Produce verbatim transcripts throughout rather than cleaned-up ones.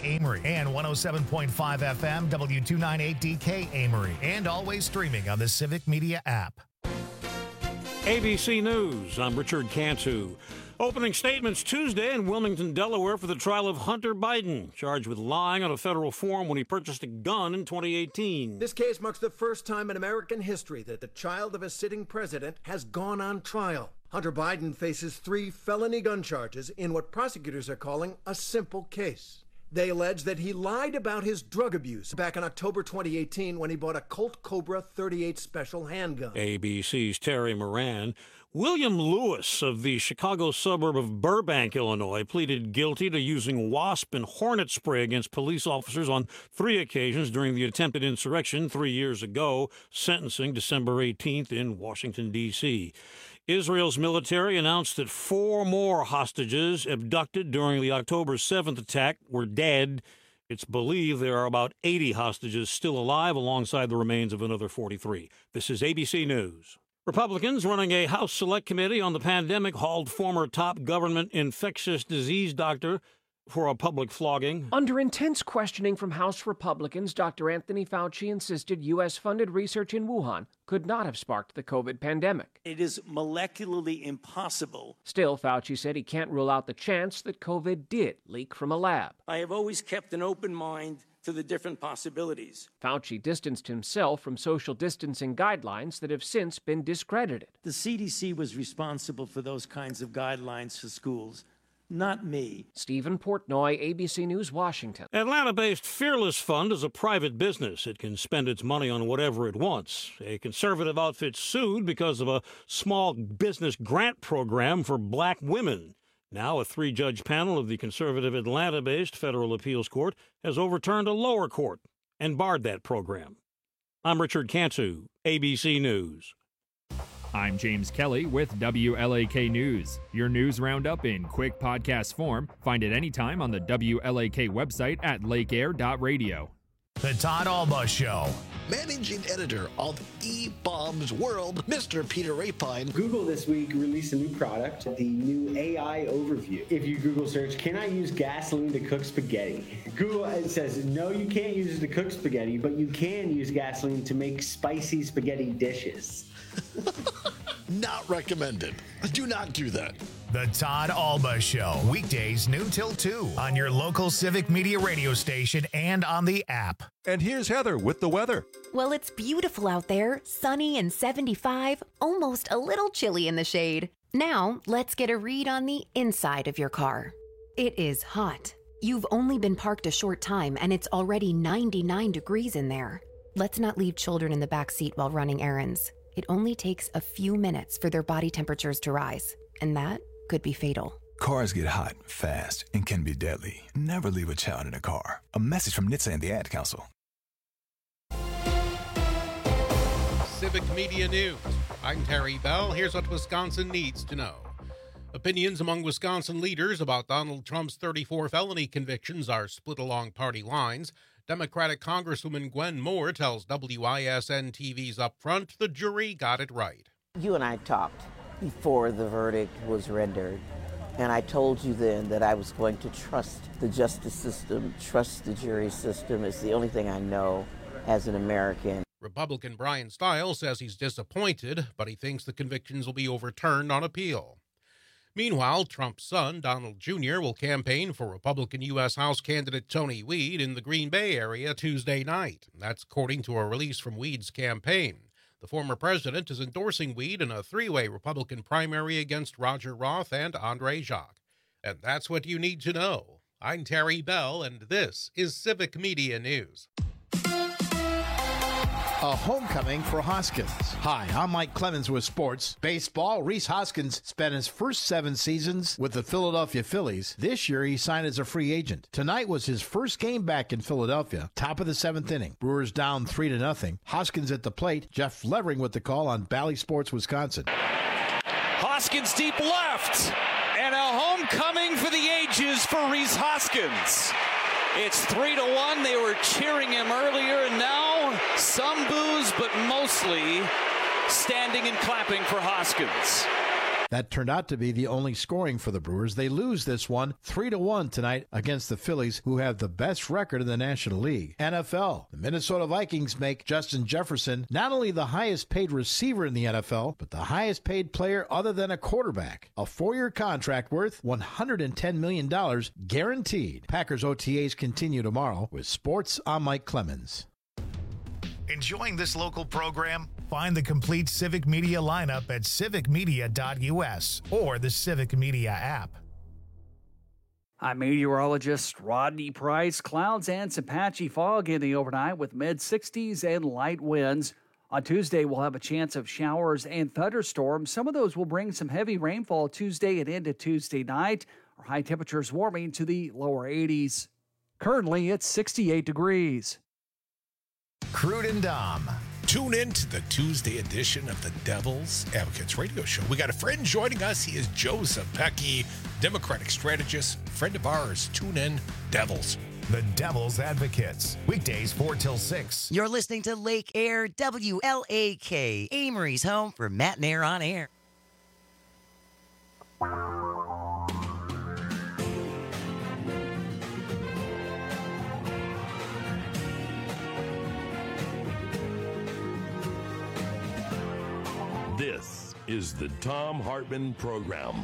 Amory, and one oh seven point five F M W two ninety-eight D K Amory, and always streaming on the Civic Media app. A B C News, I'm Richard Cantu. Opening statements Tuesday in Wilmington, Delaware for the trial of Hunter Biden, charged with lying on a federal form when he purchased a gun in twenty eighteen. This case marks the first time in American history that the child of a sitting president has gone on trial. Hunter Biden faces three felony gun charges in what prosecutors are calling a simple case. They allege that he lied about his drug abuse back in October twenty eighteen when he bought a Colt Cobra thirty-eight special handgun. A B C's Terry Moran. William Lewis of the Chicago suburb of Burbank, Illinois, pleaded guilty to using wasp and hornet spray against police officers on three occasions during the attempted insurrection three years ago, sentencing December eighteenth in Washington, D C Israel's military announced that four more hostages abducted during the October seventh attack were dead. It's believed there are about eighty hostages still alive alongside the remains of another forty-three. This is A B C News. Republicans running a House Select Committee on the pandemic hauled former top government infectious disease doctor for a public flogging. Under intense questioning from House Republicans, Doctor Anthony Fauci insisted U S-funded research in Wuhan could not have sparked the COVID pandemic. It is molecularly impossible. Still, Fauci said he can't rule out the chance that COVID did leak from a lab. I have always kept an open mind to the different possibilities. Fauci distanced himself from social distancing guidelines that have since been discredited. The C D C was responsible for those kinds of guidelines for schools, not me. Stephen Portnoy, A B C News, Washington. Atlanta-based Fearless Fund is a private business. It can spend its money on whatever it wants. A conservative outfit sued because of a small business grant program for black women. Now, a three-judge panel of the conservative Atlanta-based federal appeals court has overturned a lower court and barred that program. I'm Richard Cantu, A B C News. I'm James Kelly with W L A K News. Your news roundup in quick podcast form. Find it anytime on the W L A K website at lake air dot radio. The Todd Alba Show. Managing editor of E-Bombs World, Mister Peter Rapine. Google this week released a new product, the new A I Overview. If you Google search, can I use gasoline to cook spaghetti? Google says, no, you can't use it to cook spaghetti, but you can use gasoline to make spicy spaghetti dishes. Not recommended. Do not do that. The Todd Alba Show. Weekdays noon till two on your local Civic Media radio station and on the app. And here's Heather with the weather. Well, it's beautiful out there. Sunny and seventy-five. Almost a little chilly in the shade. Now, let's get a read on the inside of your car. It is hot. You've only been parked a short time and it's already ninety-nine degrees in there. Let's not leave children in the back seat while running errands. It only takes a few minutes for their body temperatures to rise, and that could be fatal. Cars get hot, fast, and can be deadly. Never leave a child in a car. A message from N H T S A and the Ad Council. Civic Media News. I'm Terry Bell. Here's what Wisconsin needs to know. Opinions among Wisconsin leaders about Donald Trump's thirty-four felony convictions are split along party lines. Democratic Congresswoman Gwen Moore tells W I S N T V's Upfront the jury got it right. You and I talked before the verdict was rendered, and I told you then that I was going to trust the justice system, trust the jury system. It's the only thing I know as an American. Republican Brian Stiles says he's disappointed, but he thinks the convictions will be overturned on appeal. Meanwhile, Trump's son, Donald Junior, will campaign for Republican U S House candidate Tony Weed in the Green Bay area Tuesday night. That's according to a release from Weed's campaign. The former president is endorsing Weed in a three-way Republican primary against Roger Roth and Andre Jacques. And that's what you need to know. I'm Terry Bell, and this is Civic Media News. A homecoming for Hoskins. Hi, I'm Mike Clemens with sports. Baseball, Rhys Hoskins spent his first seven seasons with the Philadelphia Phillies. This year, he signed as a free agent. Tonight was his first game back in Philadelphia. Top of the seventh inning. Brewers down three to nothing. Hoskins at the plate. Jeff Levering with the call on Bally Sports, Wisconsin. Hoskins deep left. And a homecoming for the ages for Rhys Hoskins. It's three to one. They were cheering him earlier, and now some boos, but mostly standing and clapping for Hoskins. That turned out to be the only scoring for the Brewers. They lose this one three to one tonight against the Phillies, who have the best record in the National League. N F L. The Minnesota Vikings make Justin Jefferson not only the highest paid receiver in the N F L, but the highest paid player other than a quarterback. A four-year contract worth one hundred ten million dollars guaranteed. Packers O T As continue tomorrow. With sports, I'm Mike Clemens. Enjoying this local program? Find the complete Civic Media lineup at civic media dot u s or the Civic Media app. I'm meteorologist Rodney Price. Clouds and some patchy fog in the overnight with mid sixties and light winds. On Tuesday, we'll have a chance of showers and thunderstorms. Some of those will bring some heavy rainfall Tuesday and into Tuesday night. Our high temperatures warming to the lower eighties. Currently, it's sixty-eight degrees. Crude and Dom. Tune in to the Tuesday edition of the Devil's Advocates radio show. We got a friend joining us. He is Joe Zepecki, Democratic strategist, friend of ours. Tune in, Devils. The Devil's Advocates, weekdays four till six. You're listening to Lake Air W L A K, Amory's home for Matt and Air on Air. This is the Thom Hartmann Program.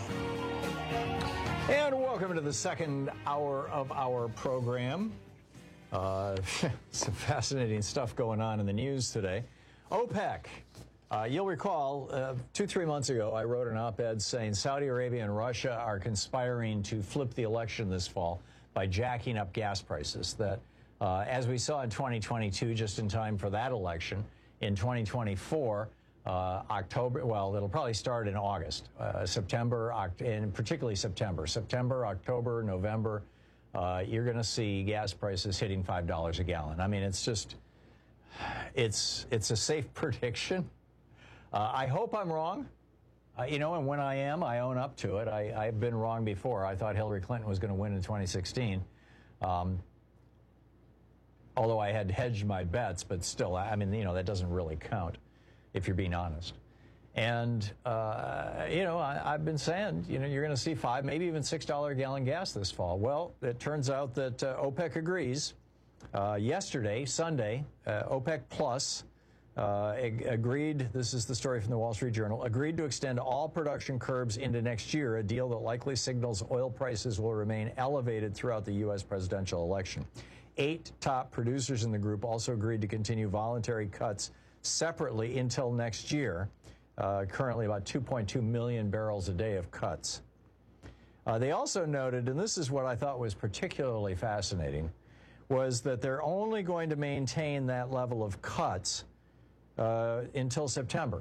And welcome to the second hour of our program. Uh, some fascinating stuff going on in the news today. OPEC. Uh, you'll recall, uh, two, three months ago, I wrote an op-ed saying Saudi Arabia and Russia are conspiring to flip the election this fall by jacking up gas prices. That, uh, as we saw in twenty twenty-two, just in time for that election, in twenty twenty-four, Uh, October, well, it'll probably start in August, uh, September, Oct- and particularly September. September, October, November, uh, you're going to see gas prices hitting five dollars a gallon. I mean, it's just, it's it's a safe prediction. Uh, I hope I'm wrong. Uh, you know, and when I am, I own up to it. I, I've been wrong before. I thought Hillary Clinton was going to win in twenty sixteen. Um, although I had hedged my bets, but still, I mean, you know, that doesn't really count, if you're being honest. And, uh, you know, I, I've been saying, you know, you're going to see five, maybe even six dollars a gallon gas this fall. Well, it turns out that uh, OPEC agrees. Uh, yesterday, Sunday, uh, OPEC Plus uh, ag- agreed, this is the story from the Wall Street Journal, agreed to extend all production curbs into next year, a deal that likely signals oil prices will remain elevated throughout the U S presidential election. Eight top producers in the group also agreed to continue voluntary cuts separately until next year, uh, currently about two point two million barrels a day of cuts. Uh, they also noted, and this is what I thought was particularly fascinating, was that they're only going to maintain that level of cuts uh, until September.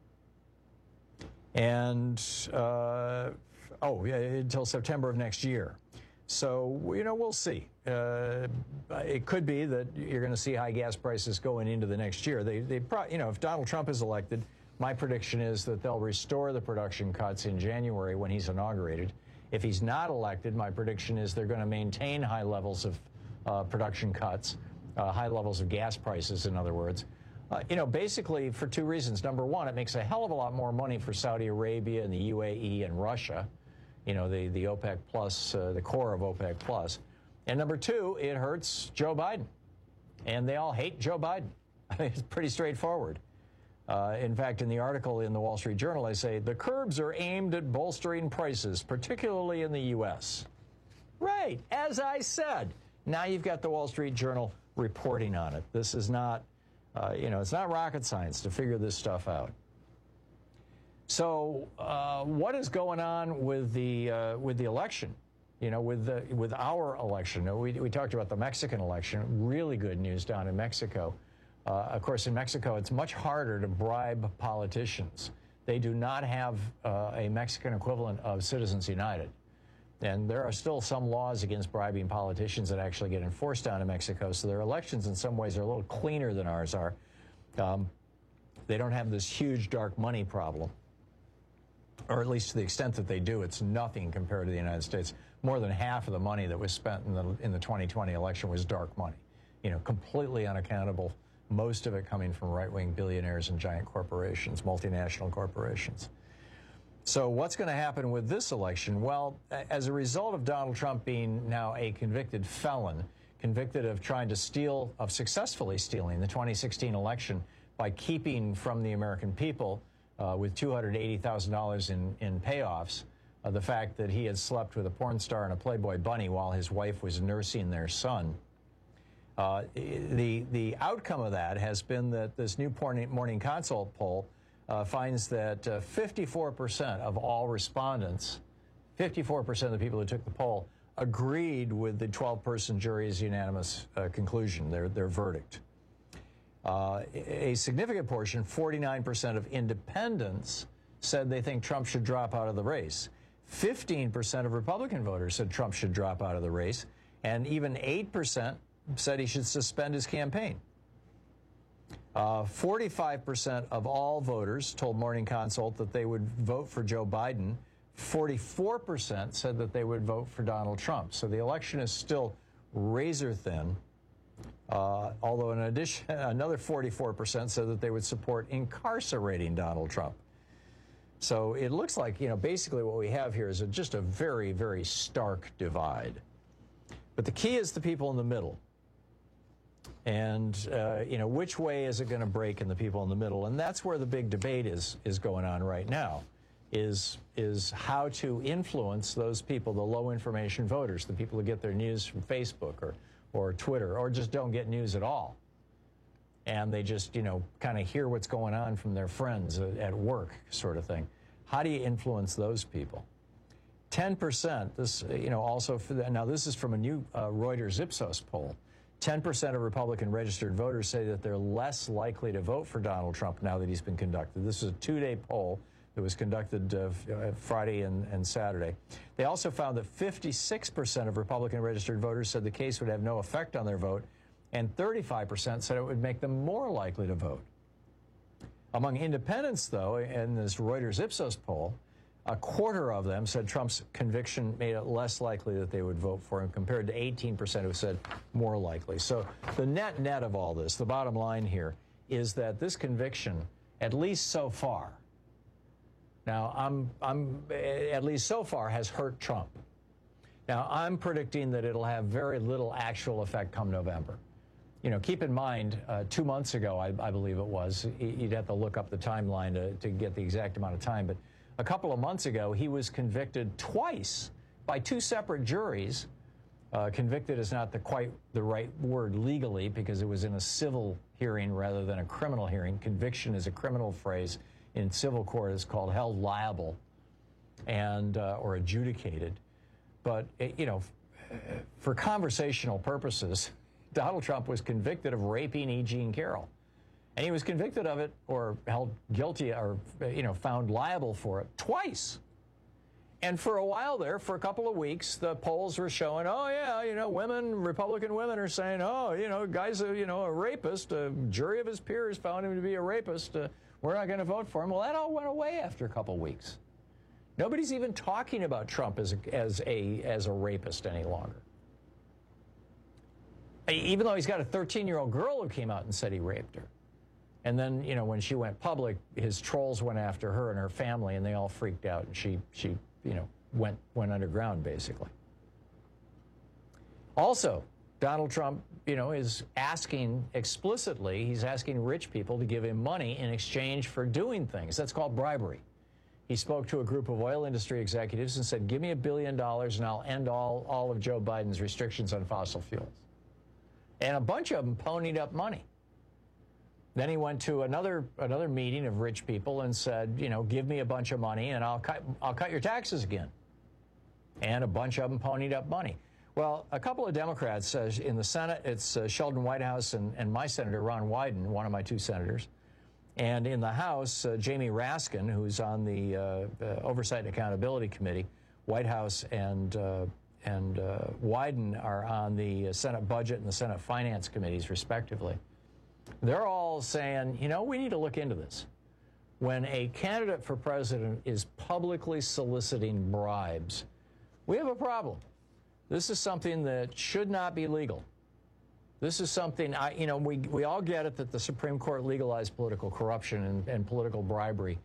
And, uh, oh, yeah, until September of next year. So, you know, we'll see. Uh, it could be that you're going to see high gas prices going into the next year. They, they, pro- you know, if Donald Trump is elected, my prediction is that they'll restore the production cuts in January when he's inaugurated. If he's not elected, my prediction is they're going to maintain high levels of uh, production cuts, uh, high levels of gas prices, in other words. Uh, you know, basically for two reasons. Number one, it makes a hell of a lot more money for Saudi Arabia and the U A E and Russia. You know, the, the OPEC Plus, uh, the core of OPEC Plus. And number two, it hurts Joe Biden. And they all hate Joe Biden. I mean, it's pretty straightforward. Uh, in fact, in the article in the Wall Street Journal, I say, the curbs are aimed at bolstering prices, particularly in the U S. Right, as I said. Now you've got the Wall Street Journal reporting on it. This is not, uh, you know, it's not rocket science to figure this stuff out. So uh, what is going on with the uh, with the election? You know, with the with our election. We we talked about the Mexican election. Really good news down in Mexico. Uh, of course, in Mexico, it's much harder to bribe politicians. They do not have uh, a Mexican equivalent of Citizens United, and there are still some laws against bribing politicians that actually get enforced down in Mexico. So their elections, in some ways, are a little cleaner than ours are. Um, they don't have this huge dark money problem. Or at least to the extent that they do, it's nothing compared to the United States. More than half of the money that was spent in the in the twenty twenty election was dark money, you know, completely unaccountable. Most of it coming from right-wing billionaires and giant corporations, multinational corporations. So what's going to happen with this election? Well, as a result of Donald Trump being now a convicted felon, convicted of trying to steal, of successfully stealing the twenty sixteen election by keeping from the American people uh, with two hundred eighty thousand dollars in, in payoffs, uh, the fact that he had slept with a porn star and a Playboy bunny while his wife was nursing their son. Uh, the, the outcome of that has been that this new Morning Consult poll uh, finds that uh, fifty-four percent of all respondents, fifty-four percent of the people who took the poll, agreed with the twelve-person jury's unanimous uh, conclusion, their, their verdict. Uh, a significant portion, forty-nine percent of independents, said they think Trump should drop out of the race. fifteen percent of Republican voters said Trump should drop out of the race, and even eight percent said he should suspend his campaign. Uh, forty-five percent of all voters told Morning Consult that they would vote for Joe Biden. forty-four percent said that they would vote for Donald Trump. So the election is still razor thin, uh, although in addition, another forty-four percent said that they would support incarcerating Donald Trump. So it looks like, you know, basically what we have here is a, just a very, very stark divide. But the key is the people in the middle. And, uh, you know, which way is it going to break in the people in the middle? And that's where the big debate is, is going on right now, is, is how to influence those people, the low information voters, the people who get their news from Facebook or, or Twitter, or just don't get news at all. And they just, you know, kind of hear what's going on from their friends at work, sort of thing. How do you influence those people? ten percent, this, you know, also, for the, now this is from a new uh, Reuters Ipsos poll. ten percent of Republican registered voters say that they're less likely to vote for Donald Trump now that he's been conducted. This is a two-day poll that was conducted uh, Friday and, and Saturday. They also found that fifty-six percent of Republican registered voters said the case would have no effect on their vote, and thirty-five percent said it would make them more likely to vote. Among independents, though, in this Reuters Ipsos poll, a quarter of them said Trump's conviction made it less likely that they would vote for him, compared to eighteen percent who said more likely. So the net net of all this, the bottom line here, is that this conviction, at least so far, now I'm, I'm at least so far, has hurt Trump. Now I'm predicting that it'll have very little actual effect come November. You know, keep in mind, uh, two months ago, I, I believe it was, you'd have to look up the timeline to, to get the exact amount of time, but a couple of months ago, he was convicted twice by two separate juries. Uh, convicted is not the quite the right word legally, because it was in a civil hearing rather than a criminal hearing. Conviction is a criminal phrase. In civil court, it's called held liable and uh, or adjudicated. But, it, you know, for conversational purposes, Donald Trump was convicted of raping E. Jean Carroll. And he was convicted of it, or held guilty, or, you know, found liable for it twice. And for a while there, for a couple of weeks, the polls were showing, oh, yeah, you know, women, Republican women are saying, oh, you know, guy's a, you know, a rapist. A jury of his peers found him to be a rapist. Uh, we're not going to vote for him. Well, that all went away after a couple of weeks. Nobody's even talking about Trump as a, as a, as a rapist any longer. Even though he's got a thirteen-year-old girl who came out and said he raped her. And then, you know, when she went public, his trolls went after her and her family, and they all freaked out, and she, she you know, went, went underground, basically. Also, Donald Trump, you know, is asking explicitly, he's asking rich people to give him money in exchange for doing things. That's called bribery. He spoke to a group of oil industry executives and said, give me a billion dollars and I'll end all, all of Joe Biden's restrictions on fossil fuels. And a bunch of them ponied up money. Then he went to another another meeting of rich people and said, you know, give me a bunch of money and I'll cut I'll cut your taxes again. And a bunch of them ponied up money. Well, a couple of Democrats uh, in the Senate, it's uh, Sheldon Whitehouse and, and my senator, Ron Wyden, one of my two senators. And in the House, uh, Jamie Raskin, who's on the uh, uh, Oversight and Accountability Committee, Whitehouse and uh, and uh, Wyden are on the Senate Budget and the Senate Finance Committees, respectively. They're all saying, you know, we need to look into this. When a candidate for president is publicly soliciting bribes, we have a problem. This is something that should not be legal. This is something, I, you know, we, we all get it that the Supreme Court legalized political corruption and, and political bribery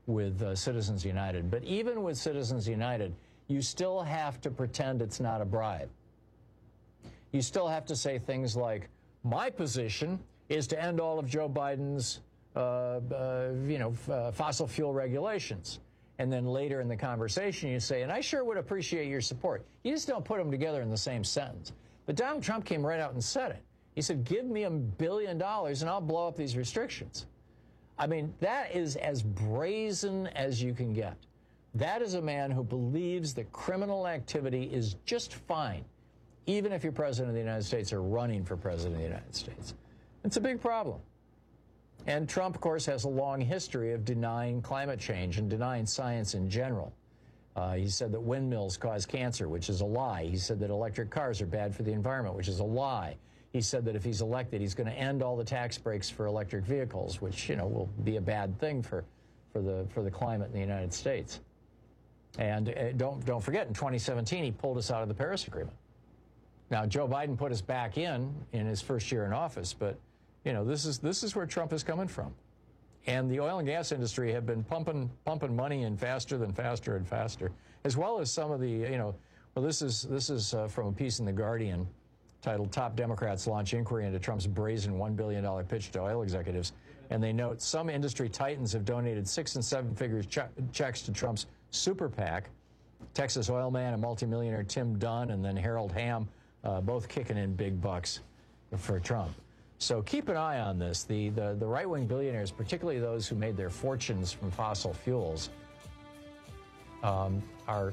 with uh, Citizens United. But even with Citizens United, you still have to pretend it's not a bribe. You still have to say things like, my position is to end all of Joe Biden's uh, uh, you know, uh, fossil fuel regulations. And then later in the conversation, you say, and I sure would appreciate your support. You just don't put them together in the same sentence. But Donald Trump came right out and said it. He said, give me a billion dollars and I'll blow up these restrictions. I mean, that is as brazen as you can get. That is a man who believes that criminal activity is just fine, even if you're president of the United States or running for president of the United States. It's a big problem. And Trump, of course, has a long history of denying climate change and denying science in general. Uh, he said that windmills cause cancer, which is a lie. He said that electric cars are bad for the environment, which is a lie. He said that if he's elected, he's going to end all the tax breaks for electric vehicles, which, you know, will be a bad thing for, for, the, for the climate in the United States. And uh, don't, don't forget, in twenty seventeen, he pulled us out of the Paris Agreement. Now, Joe Biden put us back in in his first year in office, but, you know, this is, this is where Trump is coming from. And the oil and gas industry have been pumping, pumping money in faster than faster and faster, as well as some of the, you know, well, this is, this is uh, from a piece in The Guardian titled Top Democrats Launch Inquiry into Trump's Brazen one billion dollars Pitch to Oil Executives. And they note some industry titans have donated six and seven figures che checks to Trump's super PAC. Texas oil man and multimillionaire Tim Dunn and then Harold Hamm, uh, both kicking in big bucks for Trump. So keep an eye on this. The, the, the right-wing billionaires, particularly those who made their fortunes from fossil fuels, um, are,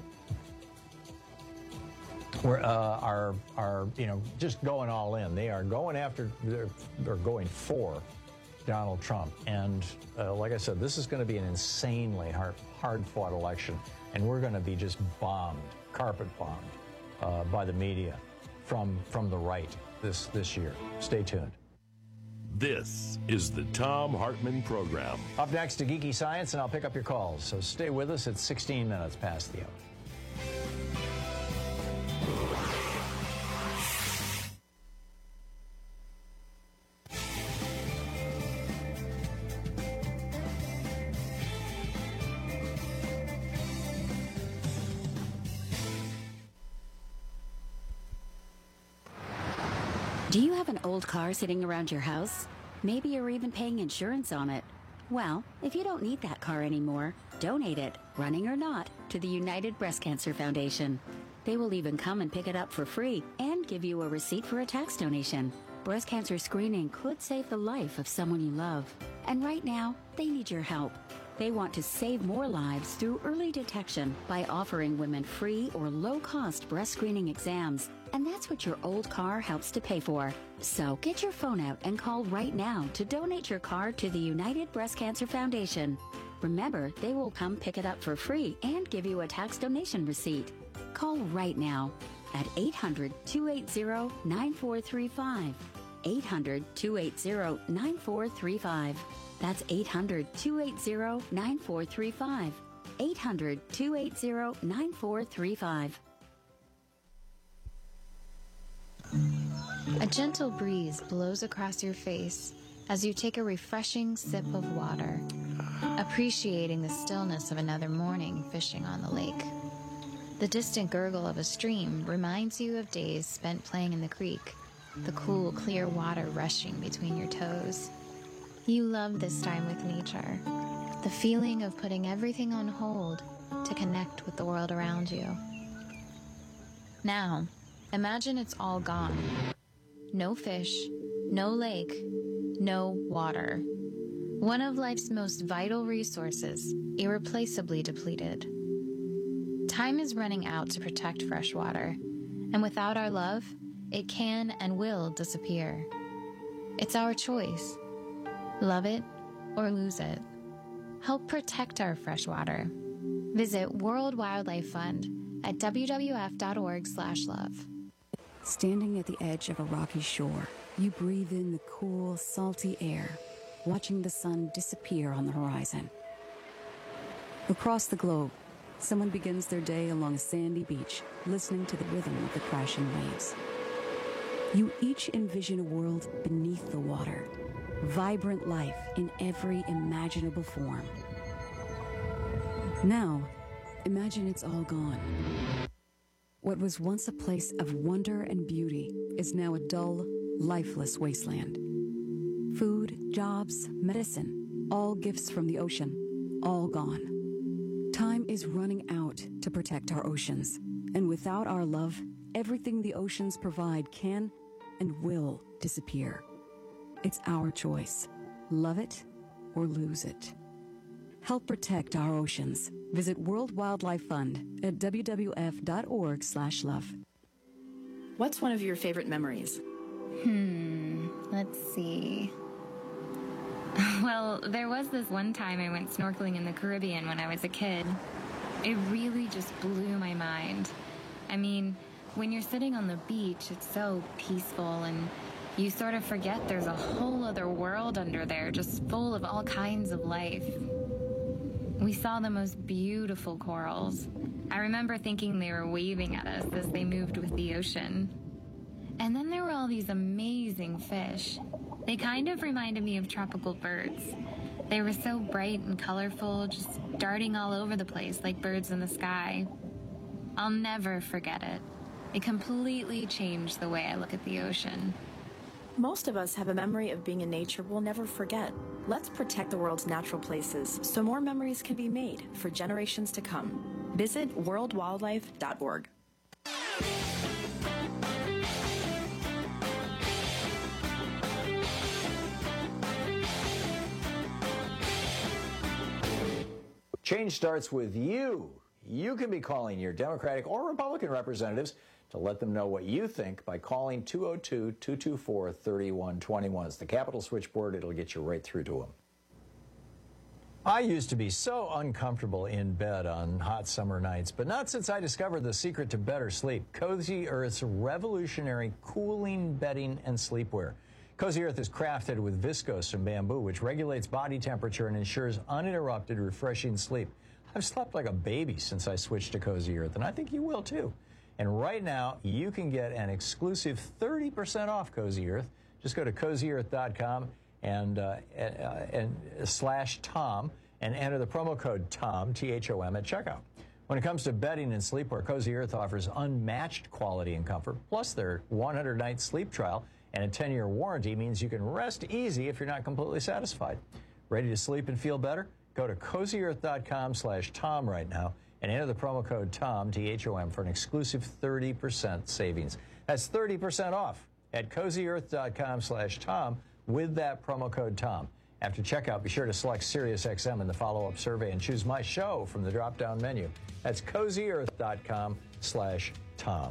We're, uh, are, are, you know, just going all in. They are going after, they're, they're going for Donald Trump. And uh, like I said, this is going to be an insanely hard, hard-fought election, and we're going to be just bombed, carpet bombed, uh, by the media from, from the right this, this year. Stay tuned. This is the Thom Hartmann Program. Up next to Geeky Science, and I'll pick up your calls. So stay with us. It's sixteen minutes past the hour. Do you have an old car sitting around your house? Maybe you're even paying insurance on it. Well, if you don't need that car anymore, donate it, running or not, to the United Breast Cancer Foundation. They will even come and pick it up for free and give you a receipt for a tax donation. Breast cancer screening could save the life of someone you love. And right now, they need your help. They want to save more lives through early detection by offering women free or low-cost breast screening exams. And that's what your old car helps to pay for. So get your phone out and call right now to donate your car to the United Breast Cancer Foundation. Remember, they will come pick it up for free and give you a tax donation receipt. Call right now at eight hundred, two eight zero, nine four three five. eight hundred, two eight zero, nine four three five. That's eight hundred, two eight zero, nine four three five. eight hundred, two eight zero, nine four three five. A gentle breeze blows across your face as you take a refreshing sip of water, appreciating the stillness of another morning fishing on the lake. The distant gurgle of a stream reminds you of days spent playing in the creek, the cool, clear water rushing between your toes. You love this time with nature, the feeling of putting everything on hold to connect with the world around you. Now, imagine it's all gone. No fish, no lake, no water. One of life's most vital resources, irreplaceably depleted. Time is running out to protect fresh water, and without our love, it can and will disappear. It's our choice. Love it or lose it. Help protect our fresh water. Visit World Wildlife Fund at w w f dot org slash love. Standing at the edge of a rocky shore, you breathe in the cool, salty air, watching the sun disappear on the horizon. Across the globe, someone begins their day along a sandy beach, listening to the rhythm of the crashing waves. You each envision a world beneath the water, vibrant life in every imaginable form. Now, imagine it's all gone. What was once a place of wonder and beauty is now a dull, lifeless wasteland. Food, jobs, medicine, all gifts from the ocean, all gone. Time is running out to protect our oceans, and without our love, everything the oceans provide can and will disappear. It's our choice. Love it or lose it. Help protect our oceans. Visit World Wildlife Fund at w w f dot org slash love. What's one of your favorite memories? Hmm, let's see. Well, there was this one time I went snorkeling in the Caribbean when I was a kid. It really just blew my mind. I mean, when you're sitting on the beach, it's so peaceful, and you sort of forget there's a whole other world under there, just full of all kinds of life. We saw the most beautiful corals. I remember thinking they were waving at us as they moved with the ocean. And then there were all these amazing fish. They kind of reminded me of tropical birds. They were so bright and colorful, just darting all over the place like birds in the sky. I'll never forget it. It completely changed the way I look at the ocean. Most of us have a memory of being in nature we'll never forget. Let's protect the world's natural places so more memories can be made for generations to come. Visit world wildlife dot org. Change starts with you. You can be calling your Democratic or Republican representatives to let them know what you think by calling two oh two, two two four, three one two one. It's the Capitol switchboard. It'll get you right through to them. I used to be so uncomfortable in bed on hot summer nights, but not since I discovered the secret to better sleep, Cozy Earth's revolutionary cooling bedding and sleepwear. Cozy Earth is crafted with viscose from bamboo, which regulates body temperature and ensures uninterrupted, refreshing sleep. I've slept like a baby since I switched to Cozy Earth, and I think you will too. And right now, you can get an exclusive thirty percent off Cozy Earth. Just go to cozy earth dot com and, uh, and, and slash Tom and enter the promo code TOM, T H O M, at checkout. When it comes to bedding and sleepwear, Cozy Earth offers unmatched quality and comfort, plus their one hundred night sleep trial and a ten year warranty means you can rest easy if you're not completely satisfied. Ready to sleep and feel better? Go to cozy earth dot com slash Tom right now and enter the promo code TOM, T H O M, for an exclusive thirty percent savings. That's thirty percent off at cozy earth dot com slash Tom with that promo code TOM. After checkout, be sure to select SiriusXM in the follow-up survey and choose My Show from the drop-down menu. That's cozy earth dot com slash Tom.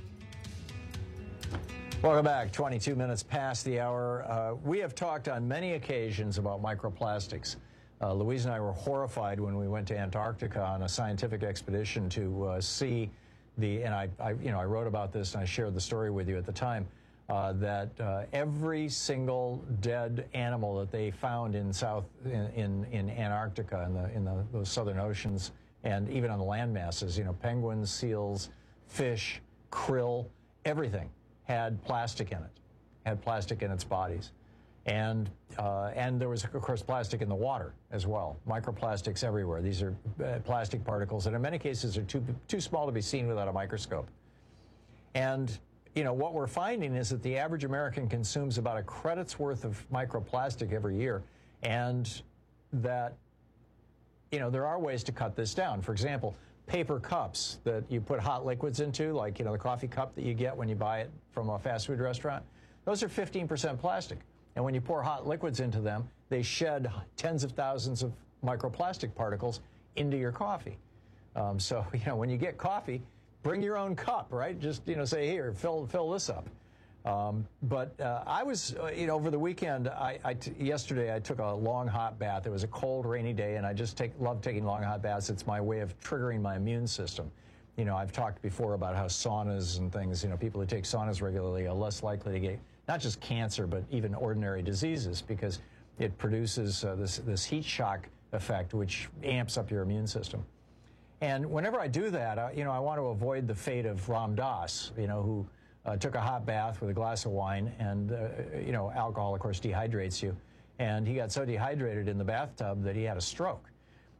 Welcome back. twenty-two minutes past the hour. Uh, we have talked on many occasions about microplastics. Uh, Louise and I were horrified when we went to Antarctica on a scientific expedition to uh, see the, and I, I, you know, I wrote about this and I shared the story with you at the time, uh, that uh, every single dead animal that they found in South, in, in, in Antarctica, in the, in the, those southern oceans, and even on the land masses, you know, penguins, seals, fish, krill, everything had plastic in it, had plastic in its bodies. And, uh, and there was, of course, plastic in the water as well. Microplastics everywhere. These are uh, plastic particles that in many cases are too, too small to be seen without a microscope. And, you know, what we're finding is that the average American consumes about a credit's worth of microplastic every year, and that, you know, there are ways to cut this down. For example, paper cups that you put hot liquids into, like, you know, the coffee cup that you get when you buy it from a fast food restaurant, those are fifteen percent plastic. And when you pour hot liquids into them, they shed tens of thousands of microplastic particles into your coffee. Um, so, you know, when you get coffee, bring your own cup, right? Just, you know, say, here, fill, fill this up. Um, but uh, I was, uh, you know, over the weekend, I, I t yesterday I took a long hot bath. It was a cold, rainy day, and I just take, love taking long hot baths. It's my way of triggering my immune system. You know, I've talked before about how saunas and things, you know, people who take saunas regularly are less likely to get not just cancer, but even ordinary diseases, because it produces uh, this, this heat shock effect, which amps up your immune system. And whenever I do that, I, you know, I want to avoid the fate of Ram Dass, you know, who uh, took a hot bath with a glass of wine, and, uh, you know, alcohol, of course, dehydrates you. And he got so dehydrated in the bathtub that he had a stroke.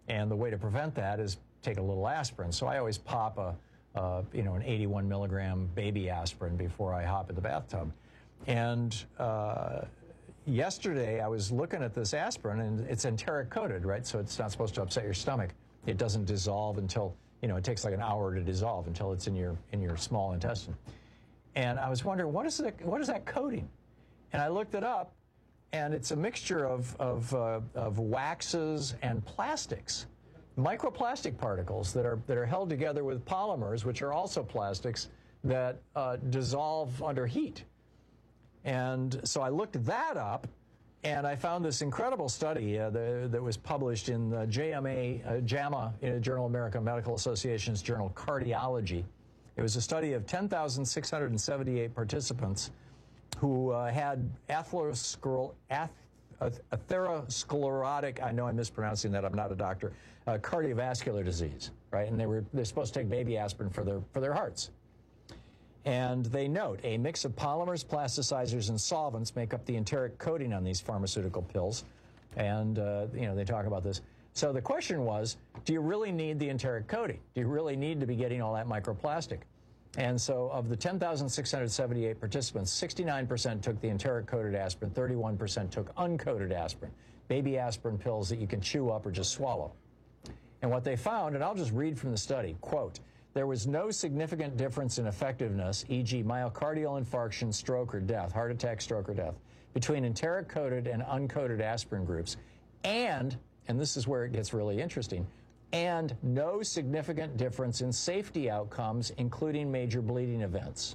And the way to prevent that is take a little aspirin. So I always pop a, uh, you know, an eighty-one milligram baby aspirin before I hop in the bathtub. And uh, yesterday I was looking at this aspirin, and it's enteric coated, right? So it's not supposed to upset your stomach. It doesn't dissolve until, you know, it takes like an hour to dissolve until it's in your in your small intestine. And I was wondering, what is that, what is that coating? And I looked it up, and it's a mixture of, of, uh, of waxes and plastics, microplastic particles that are, that are held together with polymers, which are also plastics, that uh, dissolve under heat. And so I looked that up, and I found this incredible study uh, the, that was published in the J M A, uh, JAMA, in the Journal of American Medical Association's journal Cardiology. It was a study of ten thousand six hundred seventy-eight participants who uh, had atherosclerotic, atherosclerotic, I know I'm mispronouncing that, I'm not a doctor, uh, cardiovascular disease, right? And they were they're supposed to take baby aspirin for their for their hearts. And they note a mix of polymers, plasticizers, and solvents make up the enteric coating on these pharmaceutical pills. And, uh, you know, they talk about this. So the question was, do you really need the enteric coating? Do you really need to be getting all that microplastic? And so of the ten thousand six hundred seventy-eight participants, sixty-nine percent took the enteric-coated aspirin, thirty-one percent took uncoated aspirin, baby aspirin pills that you can chew up or just swallow. And what they found, and I'll just read from the study, quote, there was no significant difference in effectiveness, for example myocardial infarction, stroke, or death, heart attack, stroke, or death, between enteric-coated and uncoated aspirin groups, and, and this is where it gets really interesting, and no significant difference in safety outcomes, including major bleeding events.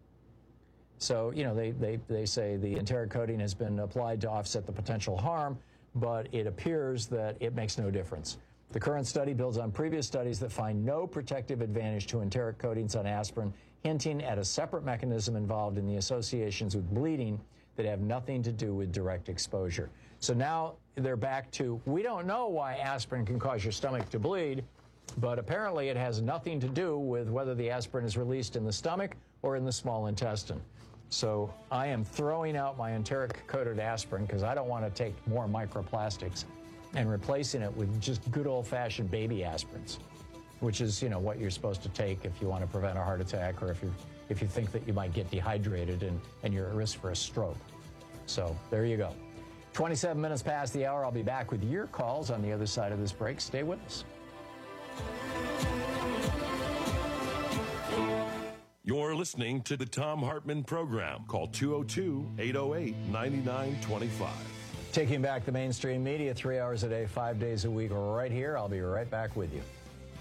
So, you know, they, they, they say the enteric coating has been applied to offset the potential harm, but it appears that it makes no difference. The current study builds on previous studies that find no protective advantage to enteric coatings on aspirin, hinting at a separate mechanism involved in the associations with bleeding that have nothing to do with direct exposure. So now they're back to, we don't know why aspirin can cause your stomach to bleed, but apparently it has nothing to do with whether the aspirin is released in the stomach or in the small intestine. So I am throwing out my enteric-coated aspirin because I don't want to take more microplastics, and replacing it with just good old-fashioned baby aspirins, which is, you know, what you're supposed to take if you want to prevent a heart attack or if you if you think that you might get dehydrated and, and you're at risk for a stroke. So there you go. twenty-seven minutes past the hour. I'll be back with your calls on the other side of this break. Stay with us. You're listening to the Thom Hartmann Program. Call two oh two, eight oh eight, nine nine two five. Taking back the mainstream media three hours a day, five days a week, right here. I'll be right back with you.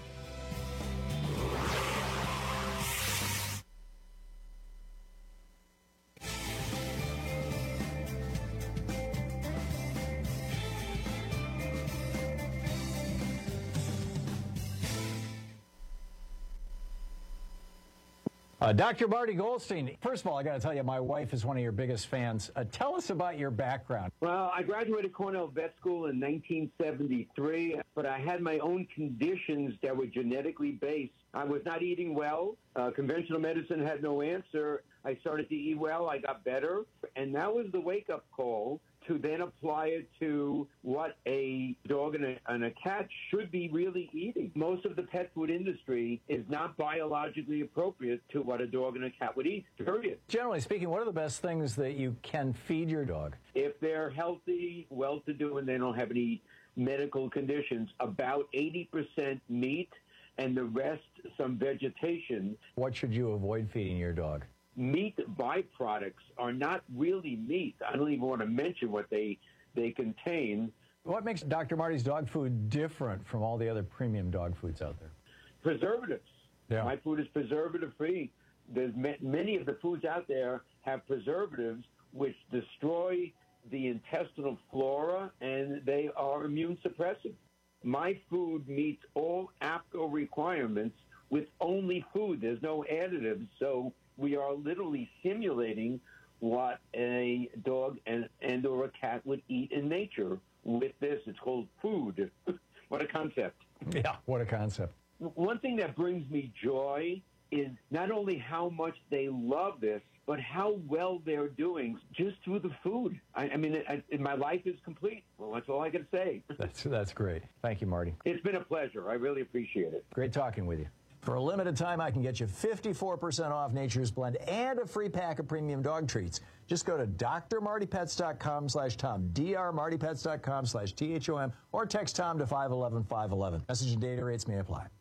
Uh, Doctor Marty Goldstein, first of all, I got to tell you, my wife is one of your biggest fans. Uh, tell us about your background. Well, I graduated Cornell Vet School in nineteen seventy-three, but I had my own conditions that were genetically based. I was not eating well. Uh, conventional medicine had no answer. I started to eat well. I got better. And that was the wake-up call to then apply it to what a dog and a, and a cat should be really eating. Most of the pet food industry is not biologically appropriate to what a dog and a cat would eat, period. Generally speaking, what are the best things that you can feed your dog? If they're healthy, well-to-do, and they don't have any medical conditions, about eighty percent meat and the rest some vegetation. What should you avoid feeding your dog? Meat byproducts are not really meat. I don't even want to mention what they they contain. What makes Doctor Marty's dog food different from all the other premium dog foods out there? Preservatives. Yeah. My food is preservative-free. There's ma- many of the foods out there have preservatives which destroy the intestinal flora, and they are immune suppressive. My food meets all A P C O requirements with only food. There's no additives, so we are literally simulating what a dog and, and or a cat would eat in nature with this. It's called food. What a concept. Yeah, what a concept. One thing that brings me joy is not only how much they love this, but how well they're doing just through the food. I, I mean, I, my life is complete. Well, that's all I can say. That's, that's great. Thank you, Marty. It's been a pleasure. I really appreciate it. Great talking with you. For a limited time, I can get you fifty-four percent off Nature's Blend and a free pack of premium dog treats. Just go to d r marty pets dot com slash Tom, d r marty pets dot com slash T H O M, or text Tom to five one one five one one. Message and data rates may apply.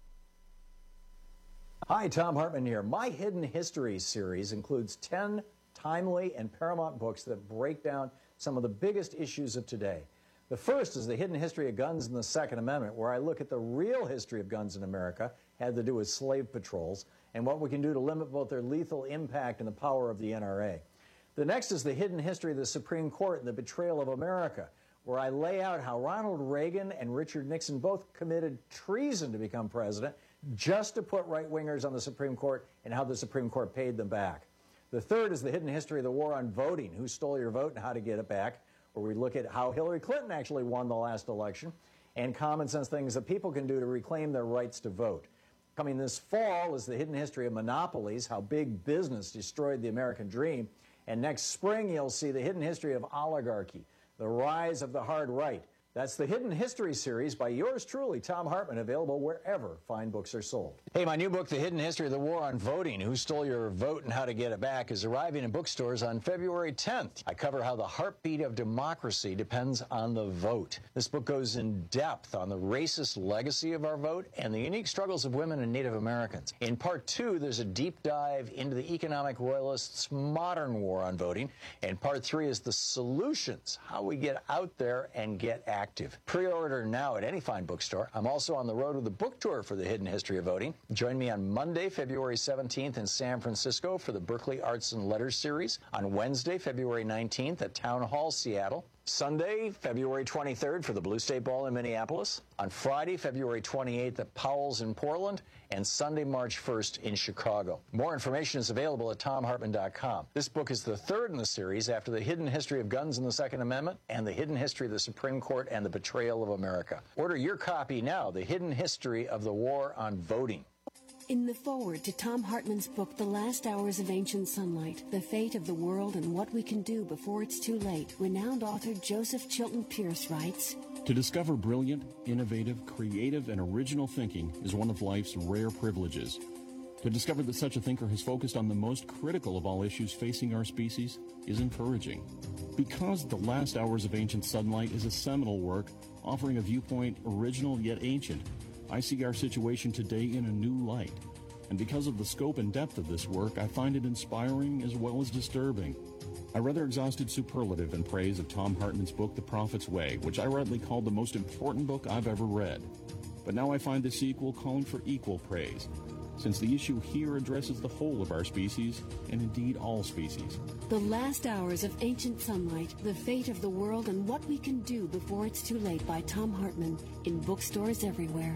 Hi, Tom Hartman here. My Hidden History series includes ten timely and paramount books that break down some of the biggest issues of today. The first is The Hidden History of Guns and the Second Amendment, where I look at the real history of guns in America, had to do with slave patrols, and what we can do to limit both their lethal impact and the power of the N R A. The next is The Hidden History of the Supreme Court and the Betrayal of America, where I lay out how Ronald Reagan and Richard Nixon both committed treason to become president just to put right-wingers on the Supreme Court and how the Supreme Court paid them back. The third is The Hidden History of the War on Voting, who stole your vote and how to get it back, where we look at how Hillary Clinton actually won the last election, and common sense things that people can do to reclaim their rights to vote. Coming this fall is The Hidden History of Monopolies, how big business destroyed the American dream. And next spring, you'll see The Hidden History of Oligarchy, the rise of the hard right. That's the Hidden History series by yours truly, Tom Hartman, available wherever fine books are sold. Hey, my new book, The Hidden History of the War on Voting, Who Stole Your Vote and How to Get It Back, is arriving in bookstores on February tenth. I cover how the heartbeat of democracy depends on the vote. This book goes in depth on the racist legacy of our vote and the unique struggles of women and Native Americans. In part two, there's a deep dive into the economic royalists' modern war on voting. And part three is the solutions, how we get out there and get active. Active. Pre-order now at any fine bookstore. I'm also on the road with a book tour for The Hidden History of Voting. Join me on Monday, February seventeenth in San Francisco for the Berkeley Arts and Letters series. On Wednesday, February nineteenth at Town Hall, Seattle. Sunday, February twenty-third for the Blue State Ball in Minneapolis. On Friday, February twenty-eighth at Powell's in Portland. And Sunday, March first in Chicago. More information is available at tom hartman dot com. This book is the third in the series after The Hidden History of Guns and the Second Amendment and The Hidden History of the Supreme Court and the Betrayal of America. Order your copy now, The Hidden History of the War on Voting. In the foreword to Tom Hartman's book, The Last Hours of Ancient Sunlight, The Fate of the World and What We Can Do Before It's Too Late, renowned author Joseph Chilton Pierce writes, To discover brilliant, innovative, creative, and original thinking is one of life's rare privileges. To discover that such a thinker has focused on the most critical of all issues facing our species is encouraging. Because The Last Hours of Ancient Sunlight is a seminal work offering a viewpoint original yet ancient, I see our situation today in a new light. And because of the scope and depth of this work, I find it inspiring as well as disturbing. I rather exhausted superlative in praise of Tom Hartman's book, The Prophet's Way, which I rightly called the most important book I've ever read. But now I find the sequel calling for equal praise, since the issue here addresses the whole of our species, and indeed all species. The Last Hours of Ancient Sunlight, The Fate of the World and What We Can Do Before It's Too Late by Tom Hartman, in bookstores everywhere.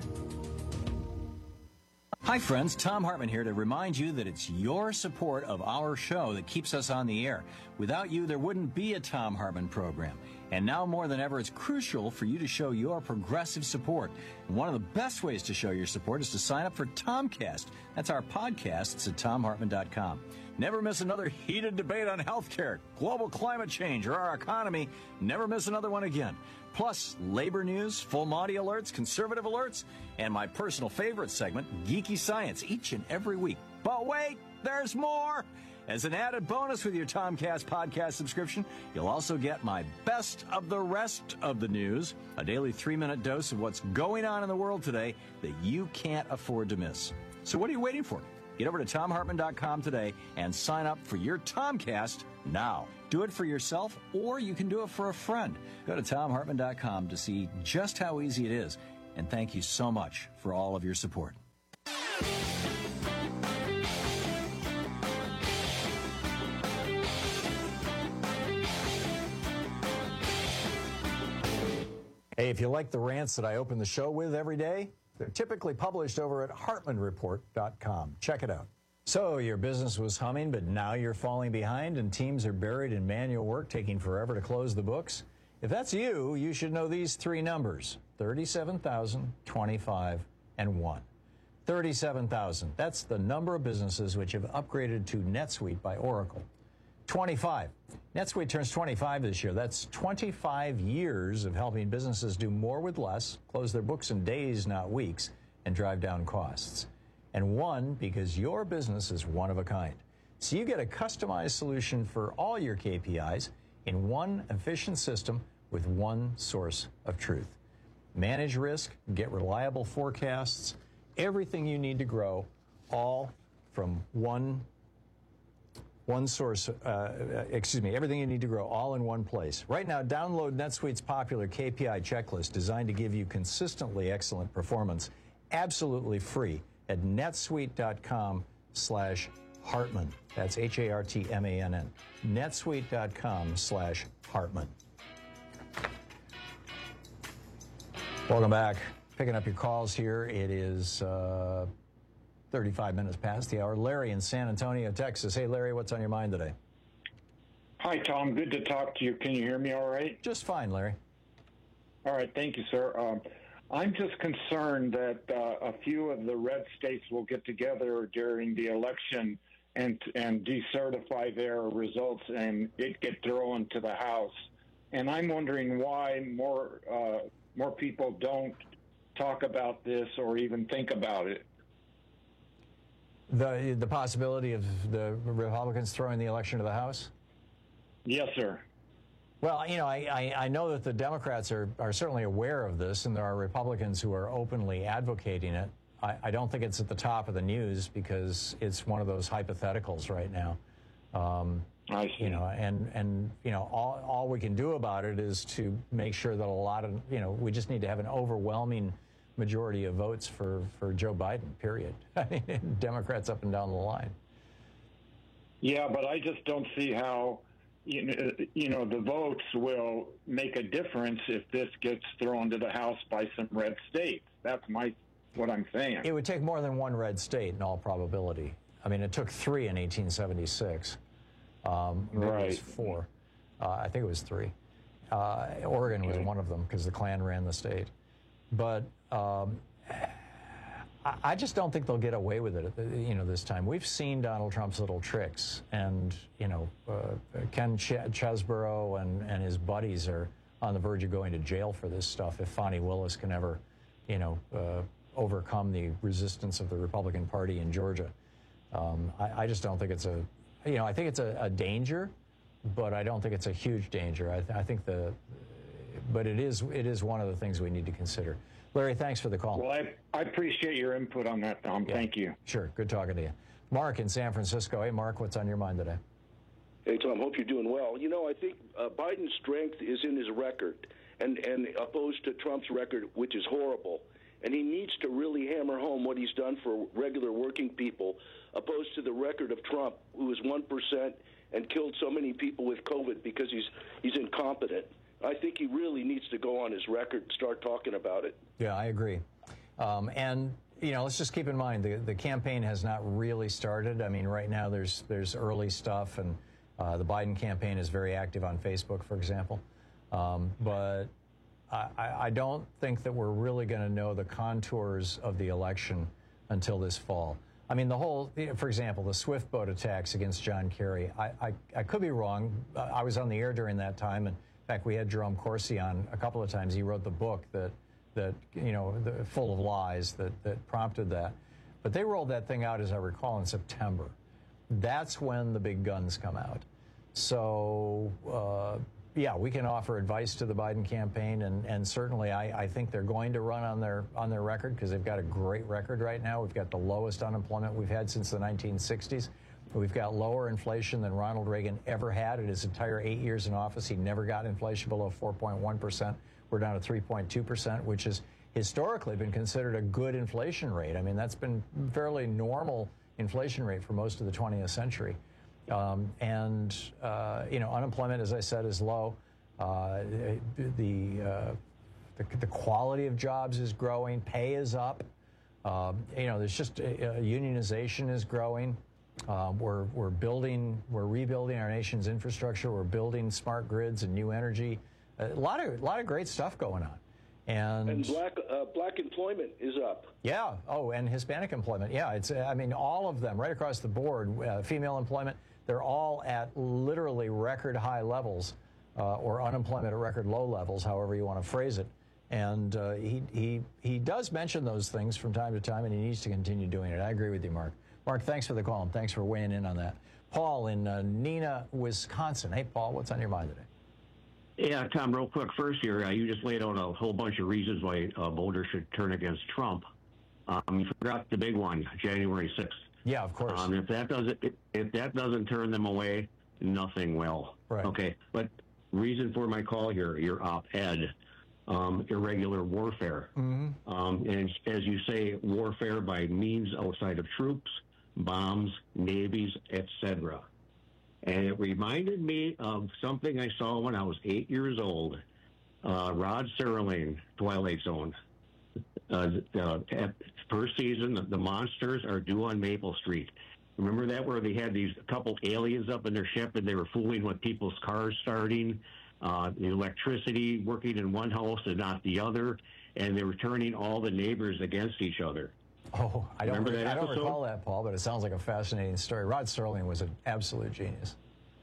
Hi friends, Tom Hartman here to remind you that it's your support of our show that keeps us on the air. Without you, there wouldn't be a Tom Hartman program. And now more than ever, it's crucial for you to show your progressive support. And one of the best ways to show your support is to sign up for Tomcast. That's our podcast. It's at tom hartman dot com. Never miss another heated debate on healthcare, global climate change, or our economy. Never miss another one again. Plus, labor news, full Monty alerts, conservative alerts, and my personal favorite segment, Geeky Science, each and every week. But wait, there's more! As an added bonus with your Tomcast podcast subscription, you'll also get my best of the rest of the news, a daily three-minute dose of what's going on in the world today that you can't afford to miss. So what are you waiting for? Get over to tom hartman dot com today and sign up for your Tomcast now. Do it for yourself, or you can do it for a friend. Go to tom hartman dot com to see just how easy it is. And thank you so much for all of your support. Hey, if you like the rants that I open the show with every day, they're typically published over at hartman report dot com. Check it out. So your business was humming, but now you're falling behind and teams are buried in manual work, taking forever to close the books? If that's you, you should know these three numbers, thirty-seven thousand, twenty-five, and one. thirty-seven thousand. That's the number of businesses which have upgraded to NetSuite by Oracle. twenty-five. NetSuite turns twenty-five this year. That's twenty-five years of helping businesses do more with less, close their books in days, not weeks, and drive down costs. And one, because your business is one of a kind. So you get a customized solution for all your K P Is in one efficient system with one source of truth. Manage risk, get reliable forecasts, everything you need to grow, all from one One source, uh, excuse me, everything you need to grow all in one place. Right now, download NetSuite's popular K P I checklist designed to give you consistently excellent performance, absolutely free at netsuite.com slash Hartman. That's H A R T M A N N. netsuite.com slash Hartman. Welcome back. Picking up your calls here. It is uh, thirty-five minutes past the hour. Larry in San Antonio, Texas. Hey, Larry, what's on your mind today? Hi, Tom. Good to talk to you. Can you hear me all right? Just fine, Larry. All right. Thank you, sir. Um, I'm just concerned that uh, a few of the red states will get together during the election and and decertify their results and it get thrown to the House. And I'm wondering why more uh, more people don't talk about this or even think about it. The the possibility of the Republicans throwing the election to the House? Yes, sir. Well, you know, I, I, I know that the Democrats are, are certainly aware of this, and there are Republicans who are openly advocating it. I, I don't think it's at the top of the news because it's one of those hypotheticals right now. Um, I see. You know, and, and you know, all, all we can do about it is to make sure that a lot of, you know, we just need to have an overwhelming majority of votes for, for Joe Biden, period. I mean, Democrats up and down the line. Yeah, but I just don't see how, you know, you know, the votes will make a difference if this gets thrown to the House by some red states. That's my what I'm saying. It would take more than one red state in all probability. I mean, it took three in eighteen seventy-six. Um, maybe right. It was four. Uh, I think it was three. Uh, Oregon okay. was one of them because the Klan ran the state. But um, I, I just don't think they'll get away with it, you know, this time. We've seen Donald Trump's little tricks, and, you know, uh, Ken Ch- Chesborough and, and his buddies are on the verge of going to jail for this stuff if Fani Willis can ever, you know, uh, overcome the resistance of the Republican Party in Georgia. Um, I, I just don't think it's a, you know, I think it's a, a danger, but I don't think it's a huge danger. I, th- I think the, but it is it is one of the things we need to consider. Larry, thanks for the call. Well, I, I appreciate your input on that, Tom. Yeah. Thank you. Sure. Good talking to you. Mark in San Francisco. Hey, Mark, what's on your mind today? Hey, Tom, hope you're doing well. You know, I think uh, Biden's strength is in his record, and, and opposed to Trump's record, which is horrible. And he needs to really hammer home what he's done for regular working people, opposed to the record of Trump, who was one percent and killed so many people with COVID because he's he's incompetent. I think he really needs to go on his record and start talking about it. Yeah, I agree. Um, and, you know, let's just keep in mind, the, the campaign has not really started. I mean, right now there's there's early stuff, and uh, the Biden campaign is very active on Facebook, for example. Um, but I, I don't think that we're really going to know the contours of the election until this fall. I mean, the whole, for example, the Swift boat attacks against John Kerry, I, I, I could be wrong. I was on the air during that time, and in fact, we had Jerome Corsi on a couple of times. He wrote the book that, that you know, the, full of lies that, that prompted that. But they rolled that thing out, as I recall, in September. That's when the big guns come out. So, uh, yeah, we can offer advice to the Biden campaign, and, and certainly I, I think they're going to run on their on their record because they've got a great record right now. We've got the lowest unemployment we've had since the nineteen sixties. We've got lower inflation than Ronald Reagan ever had in his entire eight years in office. He never got inflation below four point one percent. We're down to three point two percent, which has historically been considered a good inflation rate. I mean, that's been fairly normal inflation rate for most of the twentieth century. Um, and, uh, you know, unemployment, as I said, is low. Uh, the, uh, the the quality of jobs is growing. Pay is up. Uh, you know, there's just uh, unionization is growing. Um, we're we're building, we're rebuilding our nation's infrastructure. We're building smart grids and new energy. A lot of a lot of great stuff going on. And, and black uh, black employment is up. Yeah. Oh, and Hispanic employment. Yeah. It's. I mean, all of them right across the board. Uh, female employment. They're all at literally record high levels, uh, or unemployment at record low levels, however you want to phrase it. And uh, he he he does mention those things from time to time, and he needs to continue doing it. I agree with you, Mark. Mark, thanks for the call, and thanks for weighing in on that. Paul in uh, Neenah, Wisconsin. Hey, Paul, what's on your mind today? Yeah, Tom, real quick. First here, uh, you just laid out a whole bunch of reasons why uh, voters should turn against Trump. Um, you forgot the big one, January sixth. Yeah, of course. Um, if that doesn't if that doesn't turn them away, nothing will. Right. Okay, but reason for my call here, your op-ed, um, irregular warfare. Mm-hmm. Um, and as you say, warfare by means outside of troops, bombs, navies, et cetera. And it reminded me of something I saw when I was eight years old. Uh, Rod Serling, Twilight Zone. Uh, uh, first season, the, the monsters are due on Maple Street. Remember that, where they had these couple aliens up in their ship and they were fooling with people's cars starting, uh, the electricity working in one house and not the other, and they were turning all the neighbors against each other. Oh, I don't, Remember that I don't episode? recall that, Paul, but it sounds like a fascinating story. Rod Serling was an absolute genius.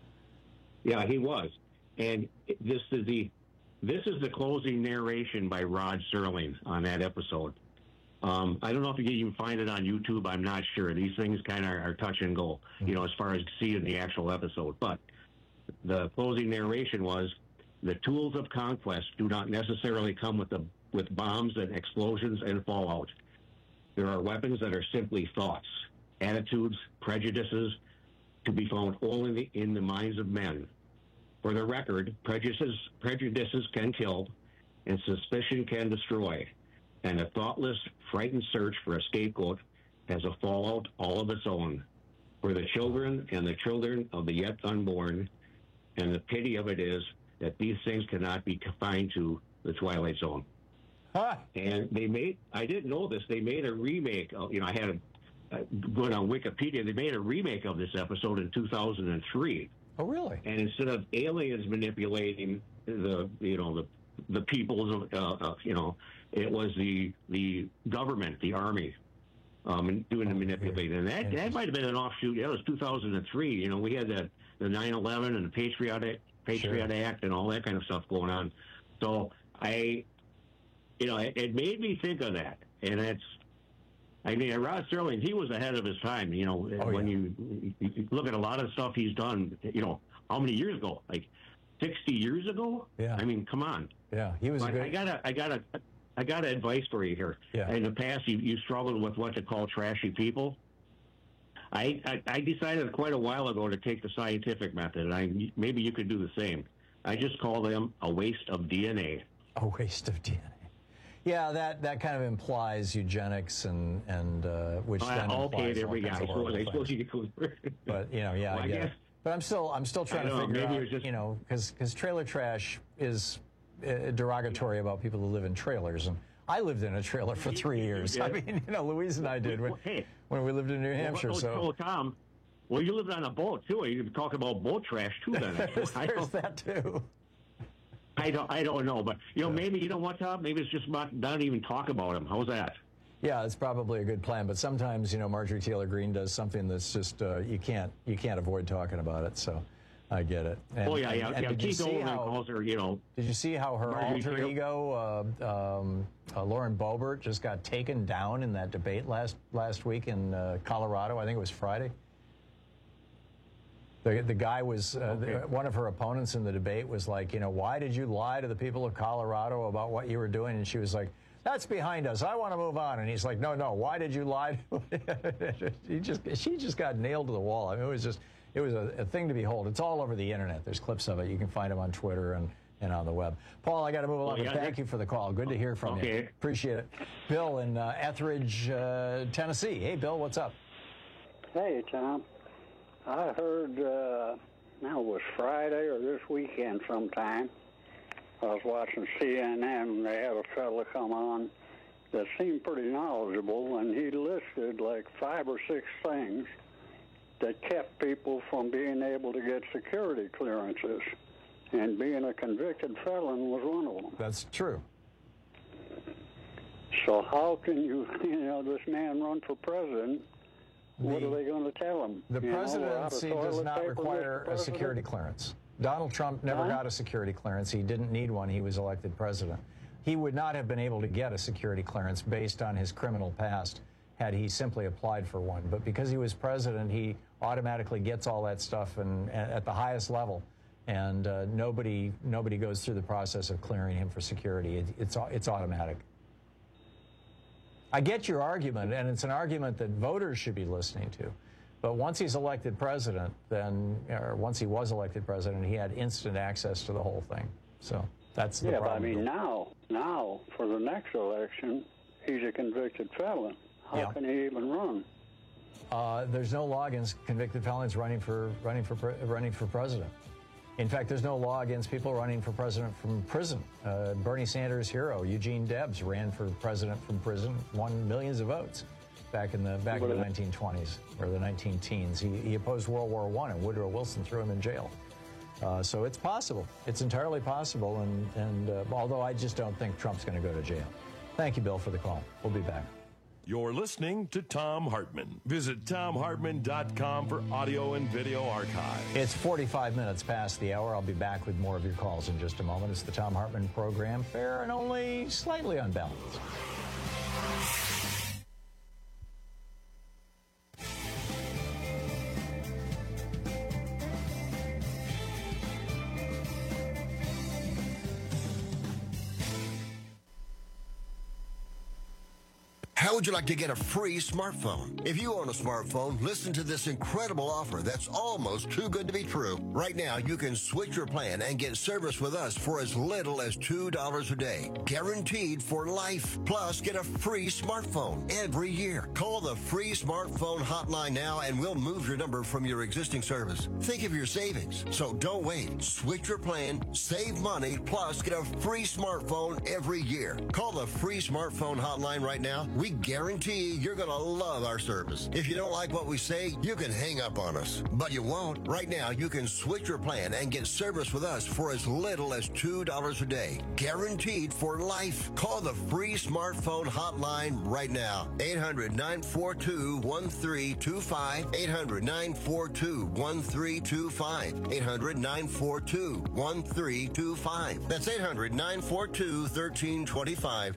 Yeah, he was. And this is the this is the closing narration by Rod Serling on that episode. Um, I don't know if you can even find it on YouTube. I'm not sure. These things kind of are touch and go, you know, as far as seeing the actual episode. But the closing narration was, the tools of conquest do not necessarily come with the with bombs and explosions and fallout. There are weapons that are simply thoughts, attitudes, prejudices, to be found only in the minds of men. For the record, prejudices, prejudices can kill, and suspicion can destroy. And a thoughtless, frightened search for a scapegoat has a fallout all of its own. For the children and the children of the yet unborn, and the pity of it is that these things cannot be confined to the Twilight Zone. Huh. And they made, I didn't know this, they made a remake of, you know, I had a, uh, going on Wikipedia, they made a remake of this episode in two thousand three. Oh, really? And instead of aliens manipulating the, you know, the the people's, uh, uh, you know, it was the the government, the army, um, doing the manipulating. And that, that might have been an offshoot. That was two thousand three. You know, we had the, the nine eleven and the Patriot, Patriot sure. Act and all that kind of stuff going on. So I, you know, it, it made me think of that. And it's, I mean, Rod Serling, he was ahead of his time. You know, oh, when yeah. you, you look at a lot of stuff he's done, you know, how many years ago? Like sixty years ago? Yeah. I mean, come on. Yeah, he was but a good... I got a, I got a, I got advice for you here. Yeah. In the past, you, you struggled with what to call trashy people. I, I, I decided quite a while ago to take the scientific method, and I maybe you could do the same. I just call them a waste of D N A. A waste of D N A. Yeah, that, that kind of implies eugenics, and and uh, which uh, then okay, implies there all we go. kinds I of suppose, horrible I suppose things. you could. But you know, yeah, well, I I get guess, it. But I'm still I'm still trying to know, figure maybe out, it was just... you know, because because trailer trash is uh, derogatory about people who live in trailers, and I lived in a trailer for three years. Yeah. I mean, you know, Louise and I did when, hey, when we lived in New Hampshire. Well, so, so Tom, well, you lived on a boat too. You could talk about boat trash too. Then there's, there's that too. I don't, I don't know, but you know, yeah. maybe you know what, Tom? Maybe it's just not, not even talk about him. How's that? Yeah, it's probably a good plan. But sometimes, you know, Marjorie Taylor Greene does something that's just uh, you can't you can't avoid talking about it. So I get it. And, oh yeah, yeah. And, and yeah. did Keith you see Olbermann how, calls her, you know. Did you see how her Marjorie alter Taylor. ego, uh, um, uh, Lauren Boebert, just got taken down in that debate last last week in uh, Colorado? I think it was Friday. The, the guy was, uh, okay. the, one of her opponents in the debate was like, you know, why did you lie to the people of Colorado about what you were doing? And she was like, that's behind us. I want to move on. And he's like, no, no, why did you lie? he just, she just got nailed to the wall. I mean, it was just, it was a, a thing to behold. It's all over the internet. There's clips of it. You can find them on Twitter and, and on the web. Paul, I got to move along. Well, yeah, but thank you for the call. Good to hear from okay. you. Appreciate it. Bill in uh, Etheridge, uh, Tennessee. Hey, Bill, what's up? Hey, Tom. I heard, uh, now it was Friday or this weekend sometime, I was watching C N N and they had a fellow come on that seemed pretty knowledgeable, and he listed like five or six things that kept people from being able to get security clearances, and being a convicted felon was one of them. That's true. So how can you, you know, this man run for president? What The- are they going to tell him? The You know, we're out of presidency does toilet not paper, require Mister a President? security clearance. Donald Trump never Huh? got a security clearance. He didn't need one. He was elected president. He would not have been able to get a security clearance based on his criminal past had he simply applied for one. But because he was president, he automatically gets all that stuff and, and at the highest level. And uh, nobody nobody goes through the process of clearing him for security. It, it's it's automatic. I get your argument, and it's an argument that voters should be listening to. But once he's elected president, then, or once he was elected president, he had instant access to the whole thing. So that's the Yeah, but I problem. mean, now, now, for the next election, he's a convicted felon. How Yeah. can he even run? Uh, there's no law against convicted felons running for running for pre- running for president. In fact, there's no law against people running for president from prison. Uh, Bernie Sanders' hero, Eugene Debs, ran for president from prison, won millions of votes back in the back in the nineteen twenties or the nineteen teens. He, he opposed World War One, and Woodrow Wilson threw him in jail. Uh, so it's possible. It's entirely possible. And, and uh, although I just don't think Trump's going to go to jail. Thank you, Bill, for the call. We'll be back. You're listening to Thom Hartmann. Visit Thom Hartmann dot com for audio and video archive. It's forty-five minutes past the hour. I'll be back with more of your calls in just a moment. It's the Thom Hartmann program, fair and only slightly unbalanced. How would you like to get a free smartphone? If you own a smartphone, listen to this incredible offer that's almost too good to be true. Right now, you can switch your plan and get service with us for as little as two dollars a day. Guaranteed for life. Plus, get a free smartphone every year. Call the free smartphone hotline now and we'll move your number from your existing service. Think of your savings. So don't wait. Switch your plan, save money, plus get a free smartphone every year. Call the free smartphone hotline right now. We guarantee you're going to love our service. If you don't like what we say, you can hang up on us. But you won't. Right now, you can switch your plan and get service with us for as little as two dollars a day. Guaranteed for life. Call the free smartphone hotline right now. eight hundred, nine four two, one three two five. eight hundred, nine four two, one three two five. eight hundred, nine four two, one three two five. That's eight hundred, nine four two, one three two five.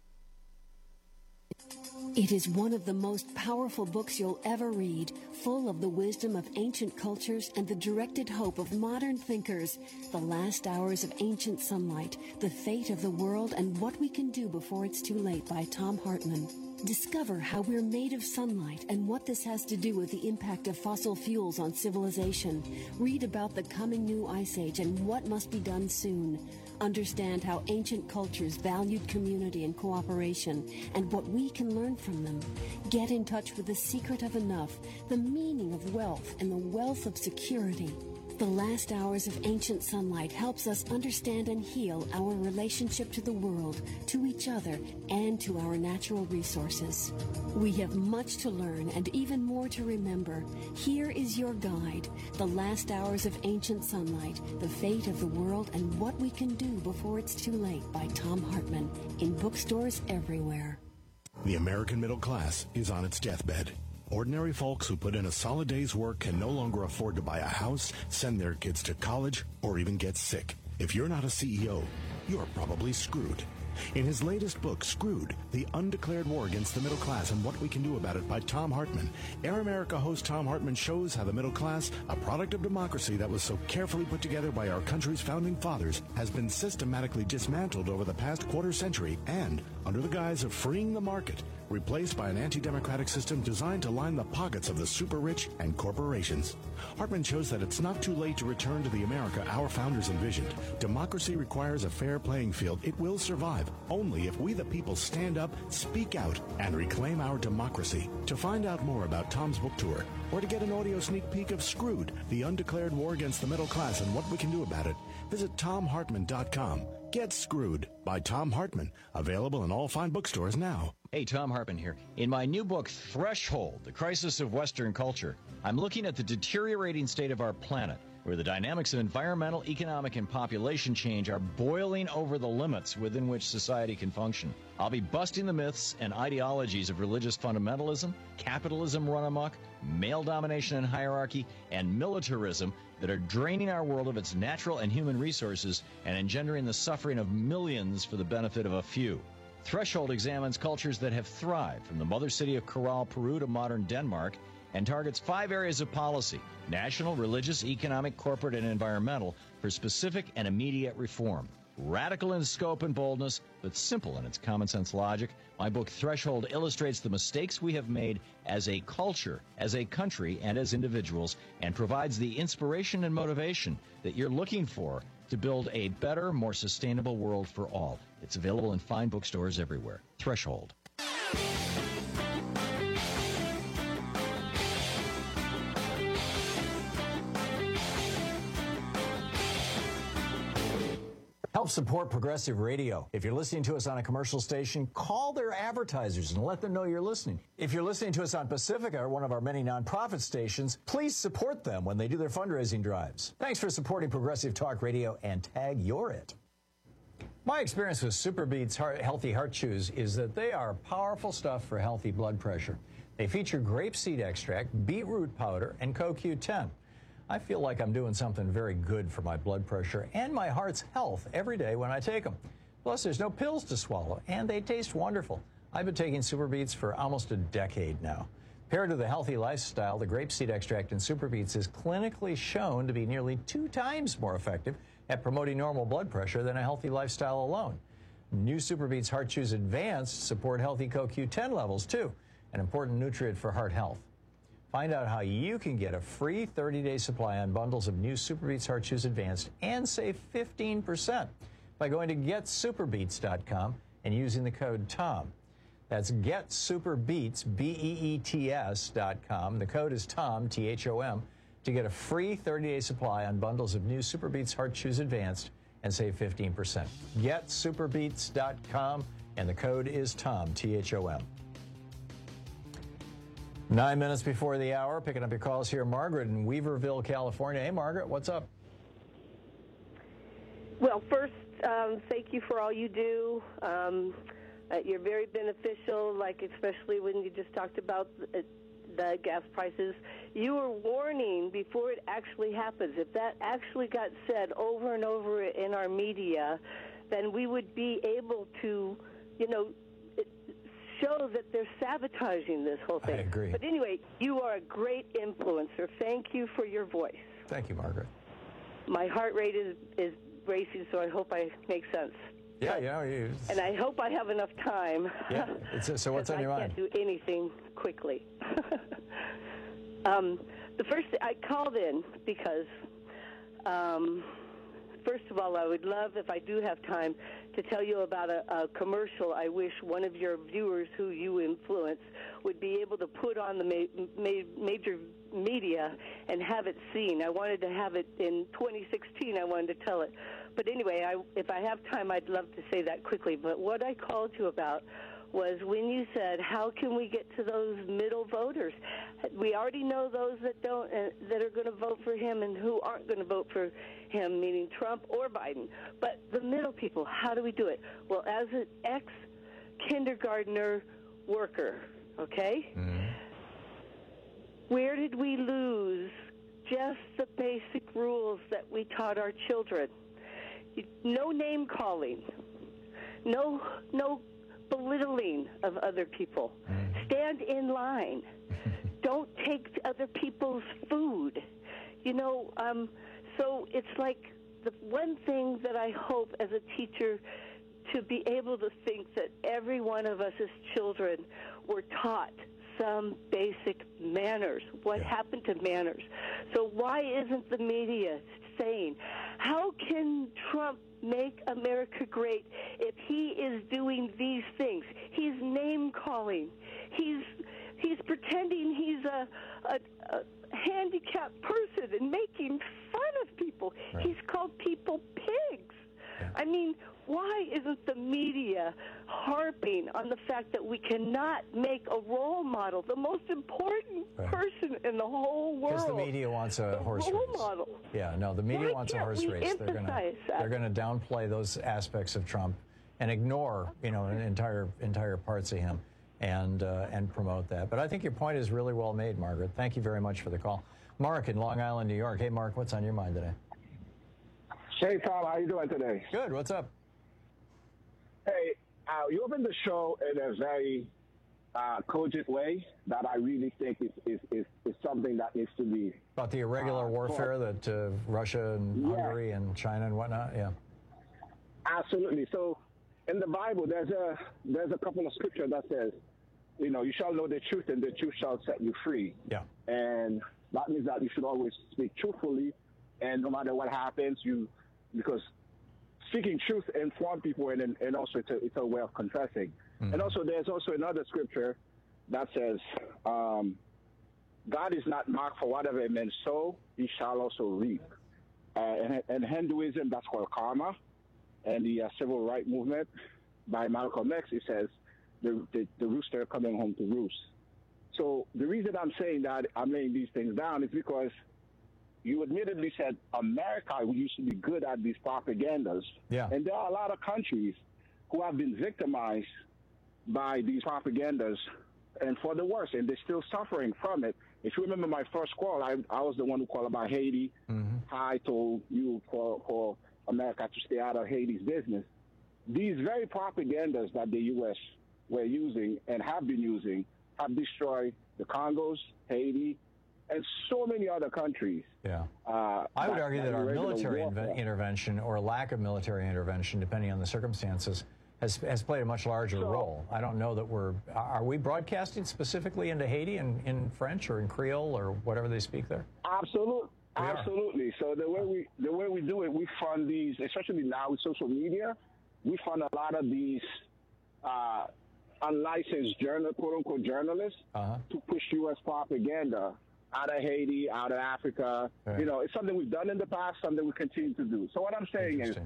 It is one of the most powerful books you'll ever read, full of the wisdom of ancient cultures and the directed hope of modern thinkers. The Last Hours of Ancient Sunlight, The Fate of the World and What We Can Do Before It's Too Late by Thom Hartmann. Discover how we're made of sunlight and what this has to do with the impact of fossil fuels on civilization. Read about the coming new ice age and what must be done soon. Understand how ancient cultures valued community and cooperation and what we can learn from them. Get in touch with the secret of enough, the meaning of wealth, and the wealth of security. The Last Hours of Ancient Sunlight helps us understand and heal our relationship to the world, to each other, and to our natural resources. We have much to learn and even more to remember. Here is your guide, The Last Hours of Ancient Sunlight, The Fate of the World and What We Can Do Before It's Too Late by Thom Hartmann, in bookstores everywhere. The American middle class is on its deathbed. Ordinary folks who put in a solid day's work can no longer afford to buy a house, send their kids to college, or even get sick. If you're not a C E O, you're probably screwed. In his latest book, Screwed, The Undeclared War Against the Middle Class and What We Can Do About It by Thom Hartmann, Air America host Thom Hartmann shows how the middle class, a product of democracy that was so carefully put together by our country's founding fathers, has been systematically dismantled over the past quarter century and, under the guise of freeing the market, replaced by an anti-democratic system designed to line the pockets of the super-rich and corporations. Hartmann shows that it's not too late to return to the America our founders envisioned. Democracy requires a fair playing field. It will survive only if we the people stand up, speak out, and reclaim our democracy. To find out more about Tom's book tour, or to get an audio sneak peek of Screwed, The Undeclared War Against the Middle Class and What We Can Do About It, visit Thom Hartmann dot com. Get Screwed by Thom Hartmann. Available in all fine bookstores now. Hey, Thom Hartmann here. In my new book, Threshold, The Crisis of Western Culture, I'm looking at the deteriorating state of our planet. where the dynamics of environmental, economic, and population change are boiling over the limits within which society can function. I'll be busting the myths and ideologies of religious fundamentalism, capitalism run amok, male domination and hierarchy, and militarism that are draining our world of its natural and human resources and engendering the suffering of millions for the benefit of a few. Threshold examines cultures that have thrived, from the mother city of Corral, Peru to modern Denmark, and targets five areas of policy: national, religious, economic, corporate, and environmental, for specific and immediate reform. Radical in scope and boldness, but simple in its common sense logic, my book Threshold illustrates the mistakes we have made as a culture, as a country, and as individuals, and provides the inspiration and motivation that you're looking for to build a better, more sustainable world for all. It's available in fine bookstores everywhere. Threshold. Help support Progressive Radio. If you're listening to us on a commercial station, call their advertisers and let them know you're listening. If you're listening to us on Pacifica, one of our many nonprofit stations, please support them when they do their fundraising drives. Thanks for supporting Progressive Talk Radio, and tag you're it. My experience with SuperBeets Heart, Healthy Heart Chews is that they are powerful stuff for healthy blood pressure. They feature grapeseed extract, beetroot powder, and C O Q ten. I feel like I'm doing something very good for my blood pressure and my heart's health every day when I take them. Plus, there's no pills to swallow, and they taste wonderful. I've been taking SuperBeets for almost a decade now. Paired with a healthy lifestyle, the grapeseed extract in SuperBeets is clinically shown to be nearly two times more effective at promoting normal blood pressure than a healthy lifestyle alone. New SuperBeets Heart Chews Advanced support healthy C O Q ten levels, too, an important nutrient for heart health. Find out how you can get a free thirty-day supply on bundles of new SuperBeets Heart Chews Advanced and save fifteen percent by going to get superbeets dot com and using the code TOM. That's getsuperbeets, B E E T S dot com. The code is TOM, T H O M, to get a free thirty-day supply on bundles of new SuperBeets Heart Chews Advanced and save fifteen percent. get superbeets dot com, and the code is TOM, T H O M. Nine minutes before the hour, picking up your calls here. Margaret in Weaverville, California. Hey, Margaret, what's up? Well, first, um, thank you for all you do. Um, uh, you're very beneficial, like especially when you just talked about the, the gas prices. You were warning before it actually happens. If that actually got said over and over in our media, then we would be able to, you know, show that they're sabotaging this whole thing. I agree. But anyway, you are a great influencer. Thank you for your voice. Thank you, Margaret. My heart rate is, is racing, so I hope I make sense. Yeah, but, you know, you... And I hope I have enough time. Yeah. It's, so what's on your I mind? I can't do anything quickly. um, the first, I called in because, um, first of all, I would love, if I do have time, to tell you about a, a commercial I wish one of your viewers who you influence would be able to put on the ma- ma- major media and have it seen. I wanted to have it in twenty sixteen. I wanted to tell it. But anyway, I, if I have time, I'd love to say that quickly. But what I called you about was when you said, how can we get to those middle voters? We already know those that don't, uh, that are going to vote for him and who aren't going to vote for him, meaning Trump or Biden. But the middle people, how do we do it? Well, as an ex-kindergartner worker, okay, mm-hmm. where did we lose just the basic rules that we taught our children? No name calling, no, no belittling of other people. Mm-hmm. Stand in line. Don't take other people's food. You know, um, so it's like the one thing that I hope as a teacher to be able to think that every one of us as children were taught some basic manners. What yeah. happened to manners? So why isn't the media saying, how can Trump make America great if he is doing these things? He's name-calling. He's he's pretending he's a, a, a handicapped person and making fun of people. Right. He's called people pigs. Yeah. I mean, why isn't the media harping on the fact that we cannot make a role model, the most important Right. person in the whole world? Because the media wants a horse role race. model. Yeah, no, the media Why wants a can't horse we race. They're going to emphasize that? they're going to downplay those aspects of Trump and ignore, you know, entire entire parts of him and uh, and promote that. But I think your point is really well made, Margaret. Thank you very much for the call. Mark in Long Island, New York. Hey, Mark, what's on your mind today? Hey, Tom, how you doing today? Good. What's up? Hey, uh, you opened the show in a very uh, cogent way that I really think is, is, is, is something that needs to be... About the irregular uh, warfare that uh, Russia and Yeah. Hungary and China and whatnot? Yeah. Absolutely. So in the Bible, there's a there's a couple of scriptures that says, you know, you shall know the truth and the truth shall set you free. Yeah. And that means that you should always speak truthfully, and no matter what happens, you, because speaking truth informs people, and and also it's a, it's a way of confessing. Mm-hmm. And also there's also another scripture that says, um, God is not marked for whatever a man sow, he shall also reap. Uh, and in Hinduism, that's called karma. And the uh, civil rights movement by Malcolm X, it says the, the, the rooster coming home to roost. So the reason I'm saying that, I'm laying these things down, is because you admittedly said America used to be good at these propagandas. Yeah. And there are a lot of countries who have been victimized by these propagandas, and for the worse, and they're still suffering from it. If you remember my first call, I, I was the one who called about Haiti. Mm-hmm. I told you for, for America to stay out of Haiti's business. These very propagandas that the U S were using and have been using have destroyed the Congos, Haiti, and so many other countries. Yeah. Uh, I would that- argue that that our irregular military warfare. inve- intervention or lack of military intervention, depending on the circumstances, has, has played a much larger role. I don't know that we're... Are we broadcasting specifically into Haiti in, in French or in Creole or whatever they speak there? Absolutely. We are. Absolutely. So the way we the way we do it, we fund these, especially now with social media, we fund a lot of these uh, unlicensed journal, quote unquote journalists, uh-huh. to push U S propaganda out of Haiti, out of Africa. Right. You know, it's something we've done in the past, something we continue to do. So what I'm saying is,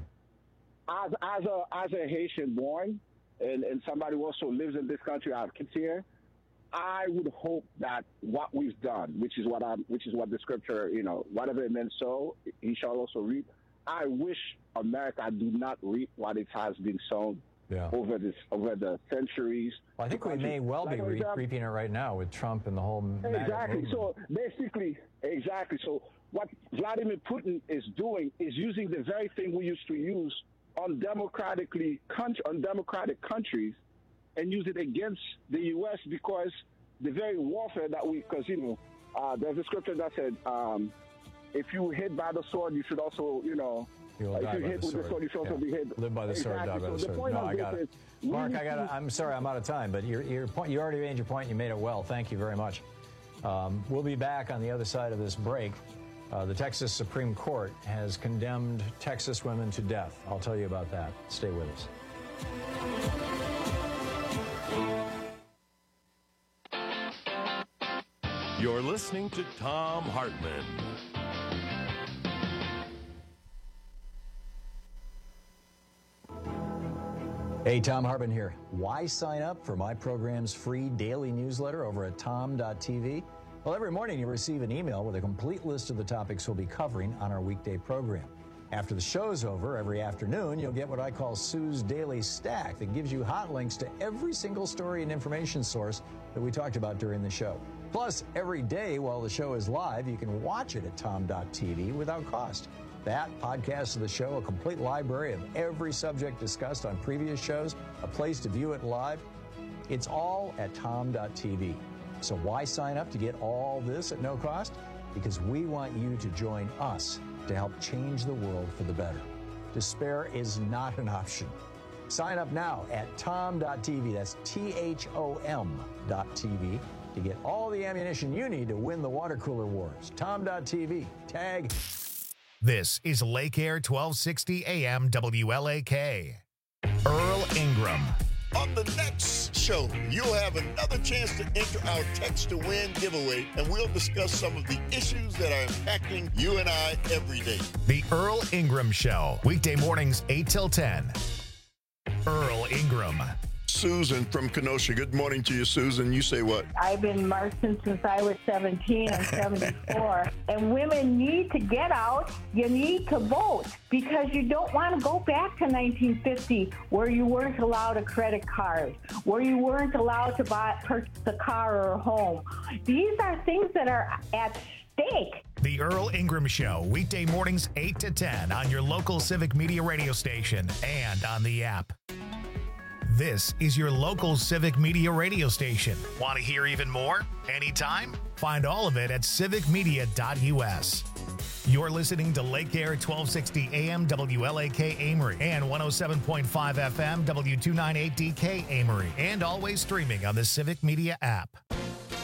as as a as a Haitian born and, and somebody who also lives in this country, I have kids here, I would hope that what we've done, which is what I'm, which is what the scripture, you know, whatever it meant sow, he shall also reap. I wish America do not reap what it has been sown yeah. over this over the centuries. Well, I think we may well be Like, re- example- reaping it right now with Trump and the whole MAGA Exactly. movement. So basically, exactly. So what Vladimir Putin is doing is using the very thing we used to use on democratically country, on democratic countries, and use it against the U S because the very warfare that we, because you know, uh, there's a scripture that said, um, if you hit by the sword, you should also, you know, You'll uh, die if you by hit the with sword. the sword, you should also Yeah. be hit. Live by the sword, die Exactly. by the So sword. point No, of I got this it. is we Mark, need I got. to- I'm sorry, I'm out of time, but your your point. You already made your point. You made it well. Thank you very much. Um, we'll be back on the other side of this break. Uh, the Texas Supreme Court has condemned Texas women to death. I'll tell you about that. Stay with us. You're listening to Tom Hartman. Hey, Tom Hartman here. Why sign up for my program's free daily newsletter over at tom dot t v? Well, every morning you receive an email with a complete list of the topics we'll be covering on our weekday program. After the show's over, every afternoon, you'll get what I call Sue's Daily Stack that gives you hot links to every single story and information source that we talked about during the show. Plus, every day while the show is live, you can watch it at tom dot t v without cost. That, podcasts of the show, a complete library of every subject discussed on previous shows, a place to view it live. It's all at tom dot t v. So why sign up to get all this at no cost? Because we want you to join us to help change the world for the better. Despair is not an option. Sign up now at tom dot t v. That's T H O M dot T V to get all the ammunition you need to win the water cooler wars. tom dot t v. Tag. This is Lake Air twelve sixty A M W L A K. Earl Ingram. On the next show, you'll have another chance to enter our Text to Win giveaway, and we'll discuss some of the issues that are impacting you and I every day. The Earl Ingram Show. Weekday mornings, eight till ten. Earl Ingram. Susan from Kenosha. Good morning to you, Susan. You say what? I've been marching since I was seventeen. I'm seventy-four. And women need to get out. You need to vote because you don't want to go back to nineteen fifty where you weren't allowed a credit card, where you weren't allowed to buy purchase a car or a home. These are things that are at stake. The Earl Ingram Show, weekday mornings eight to ten on your local Civic Media radio station and on the app. This is your local Civic Media radio station. Want to hear even more? Anytime? Find all of it at civic media dot u s. You're listening to Lake Air twelve sixty A M W L A K Amory and one oh seven point five F M W two ninety-eight D K Amory, and always streaming on the Civic Media app.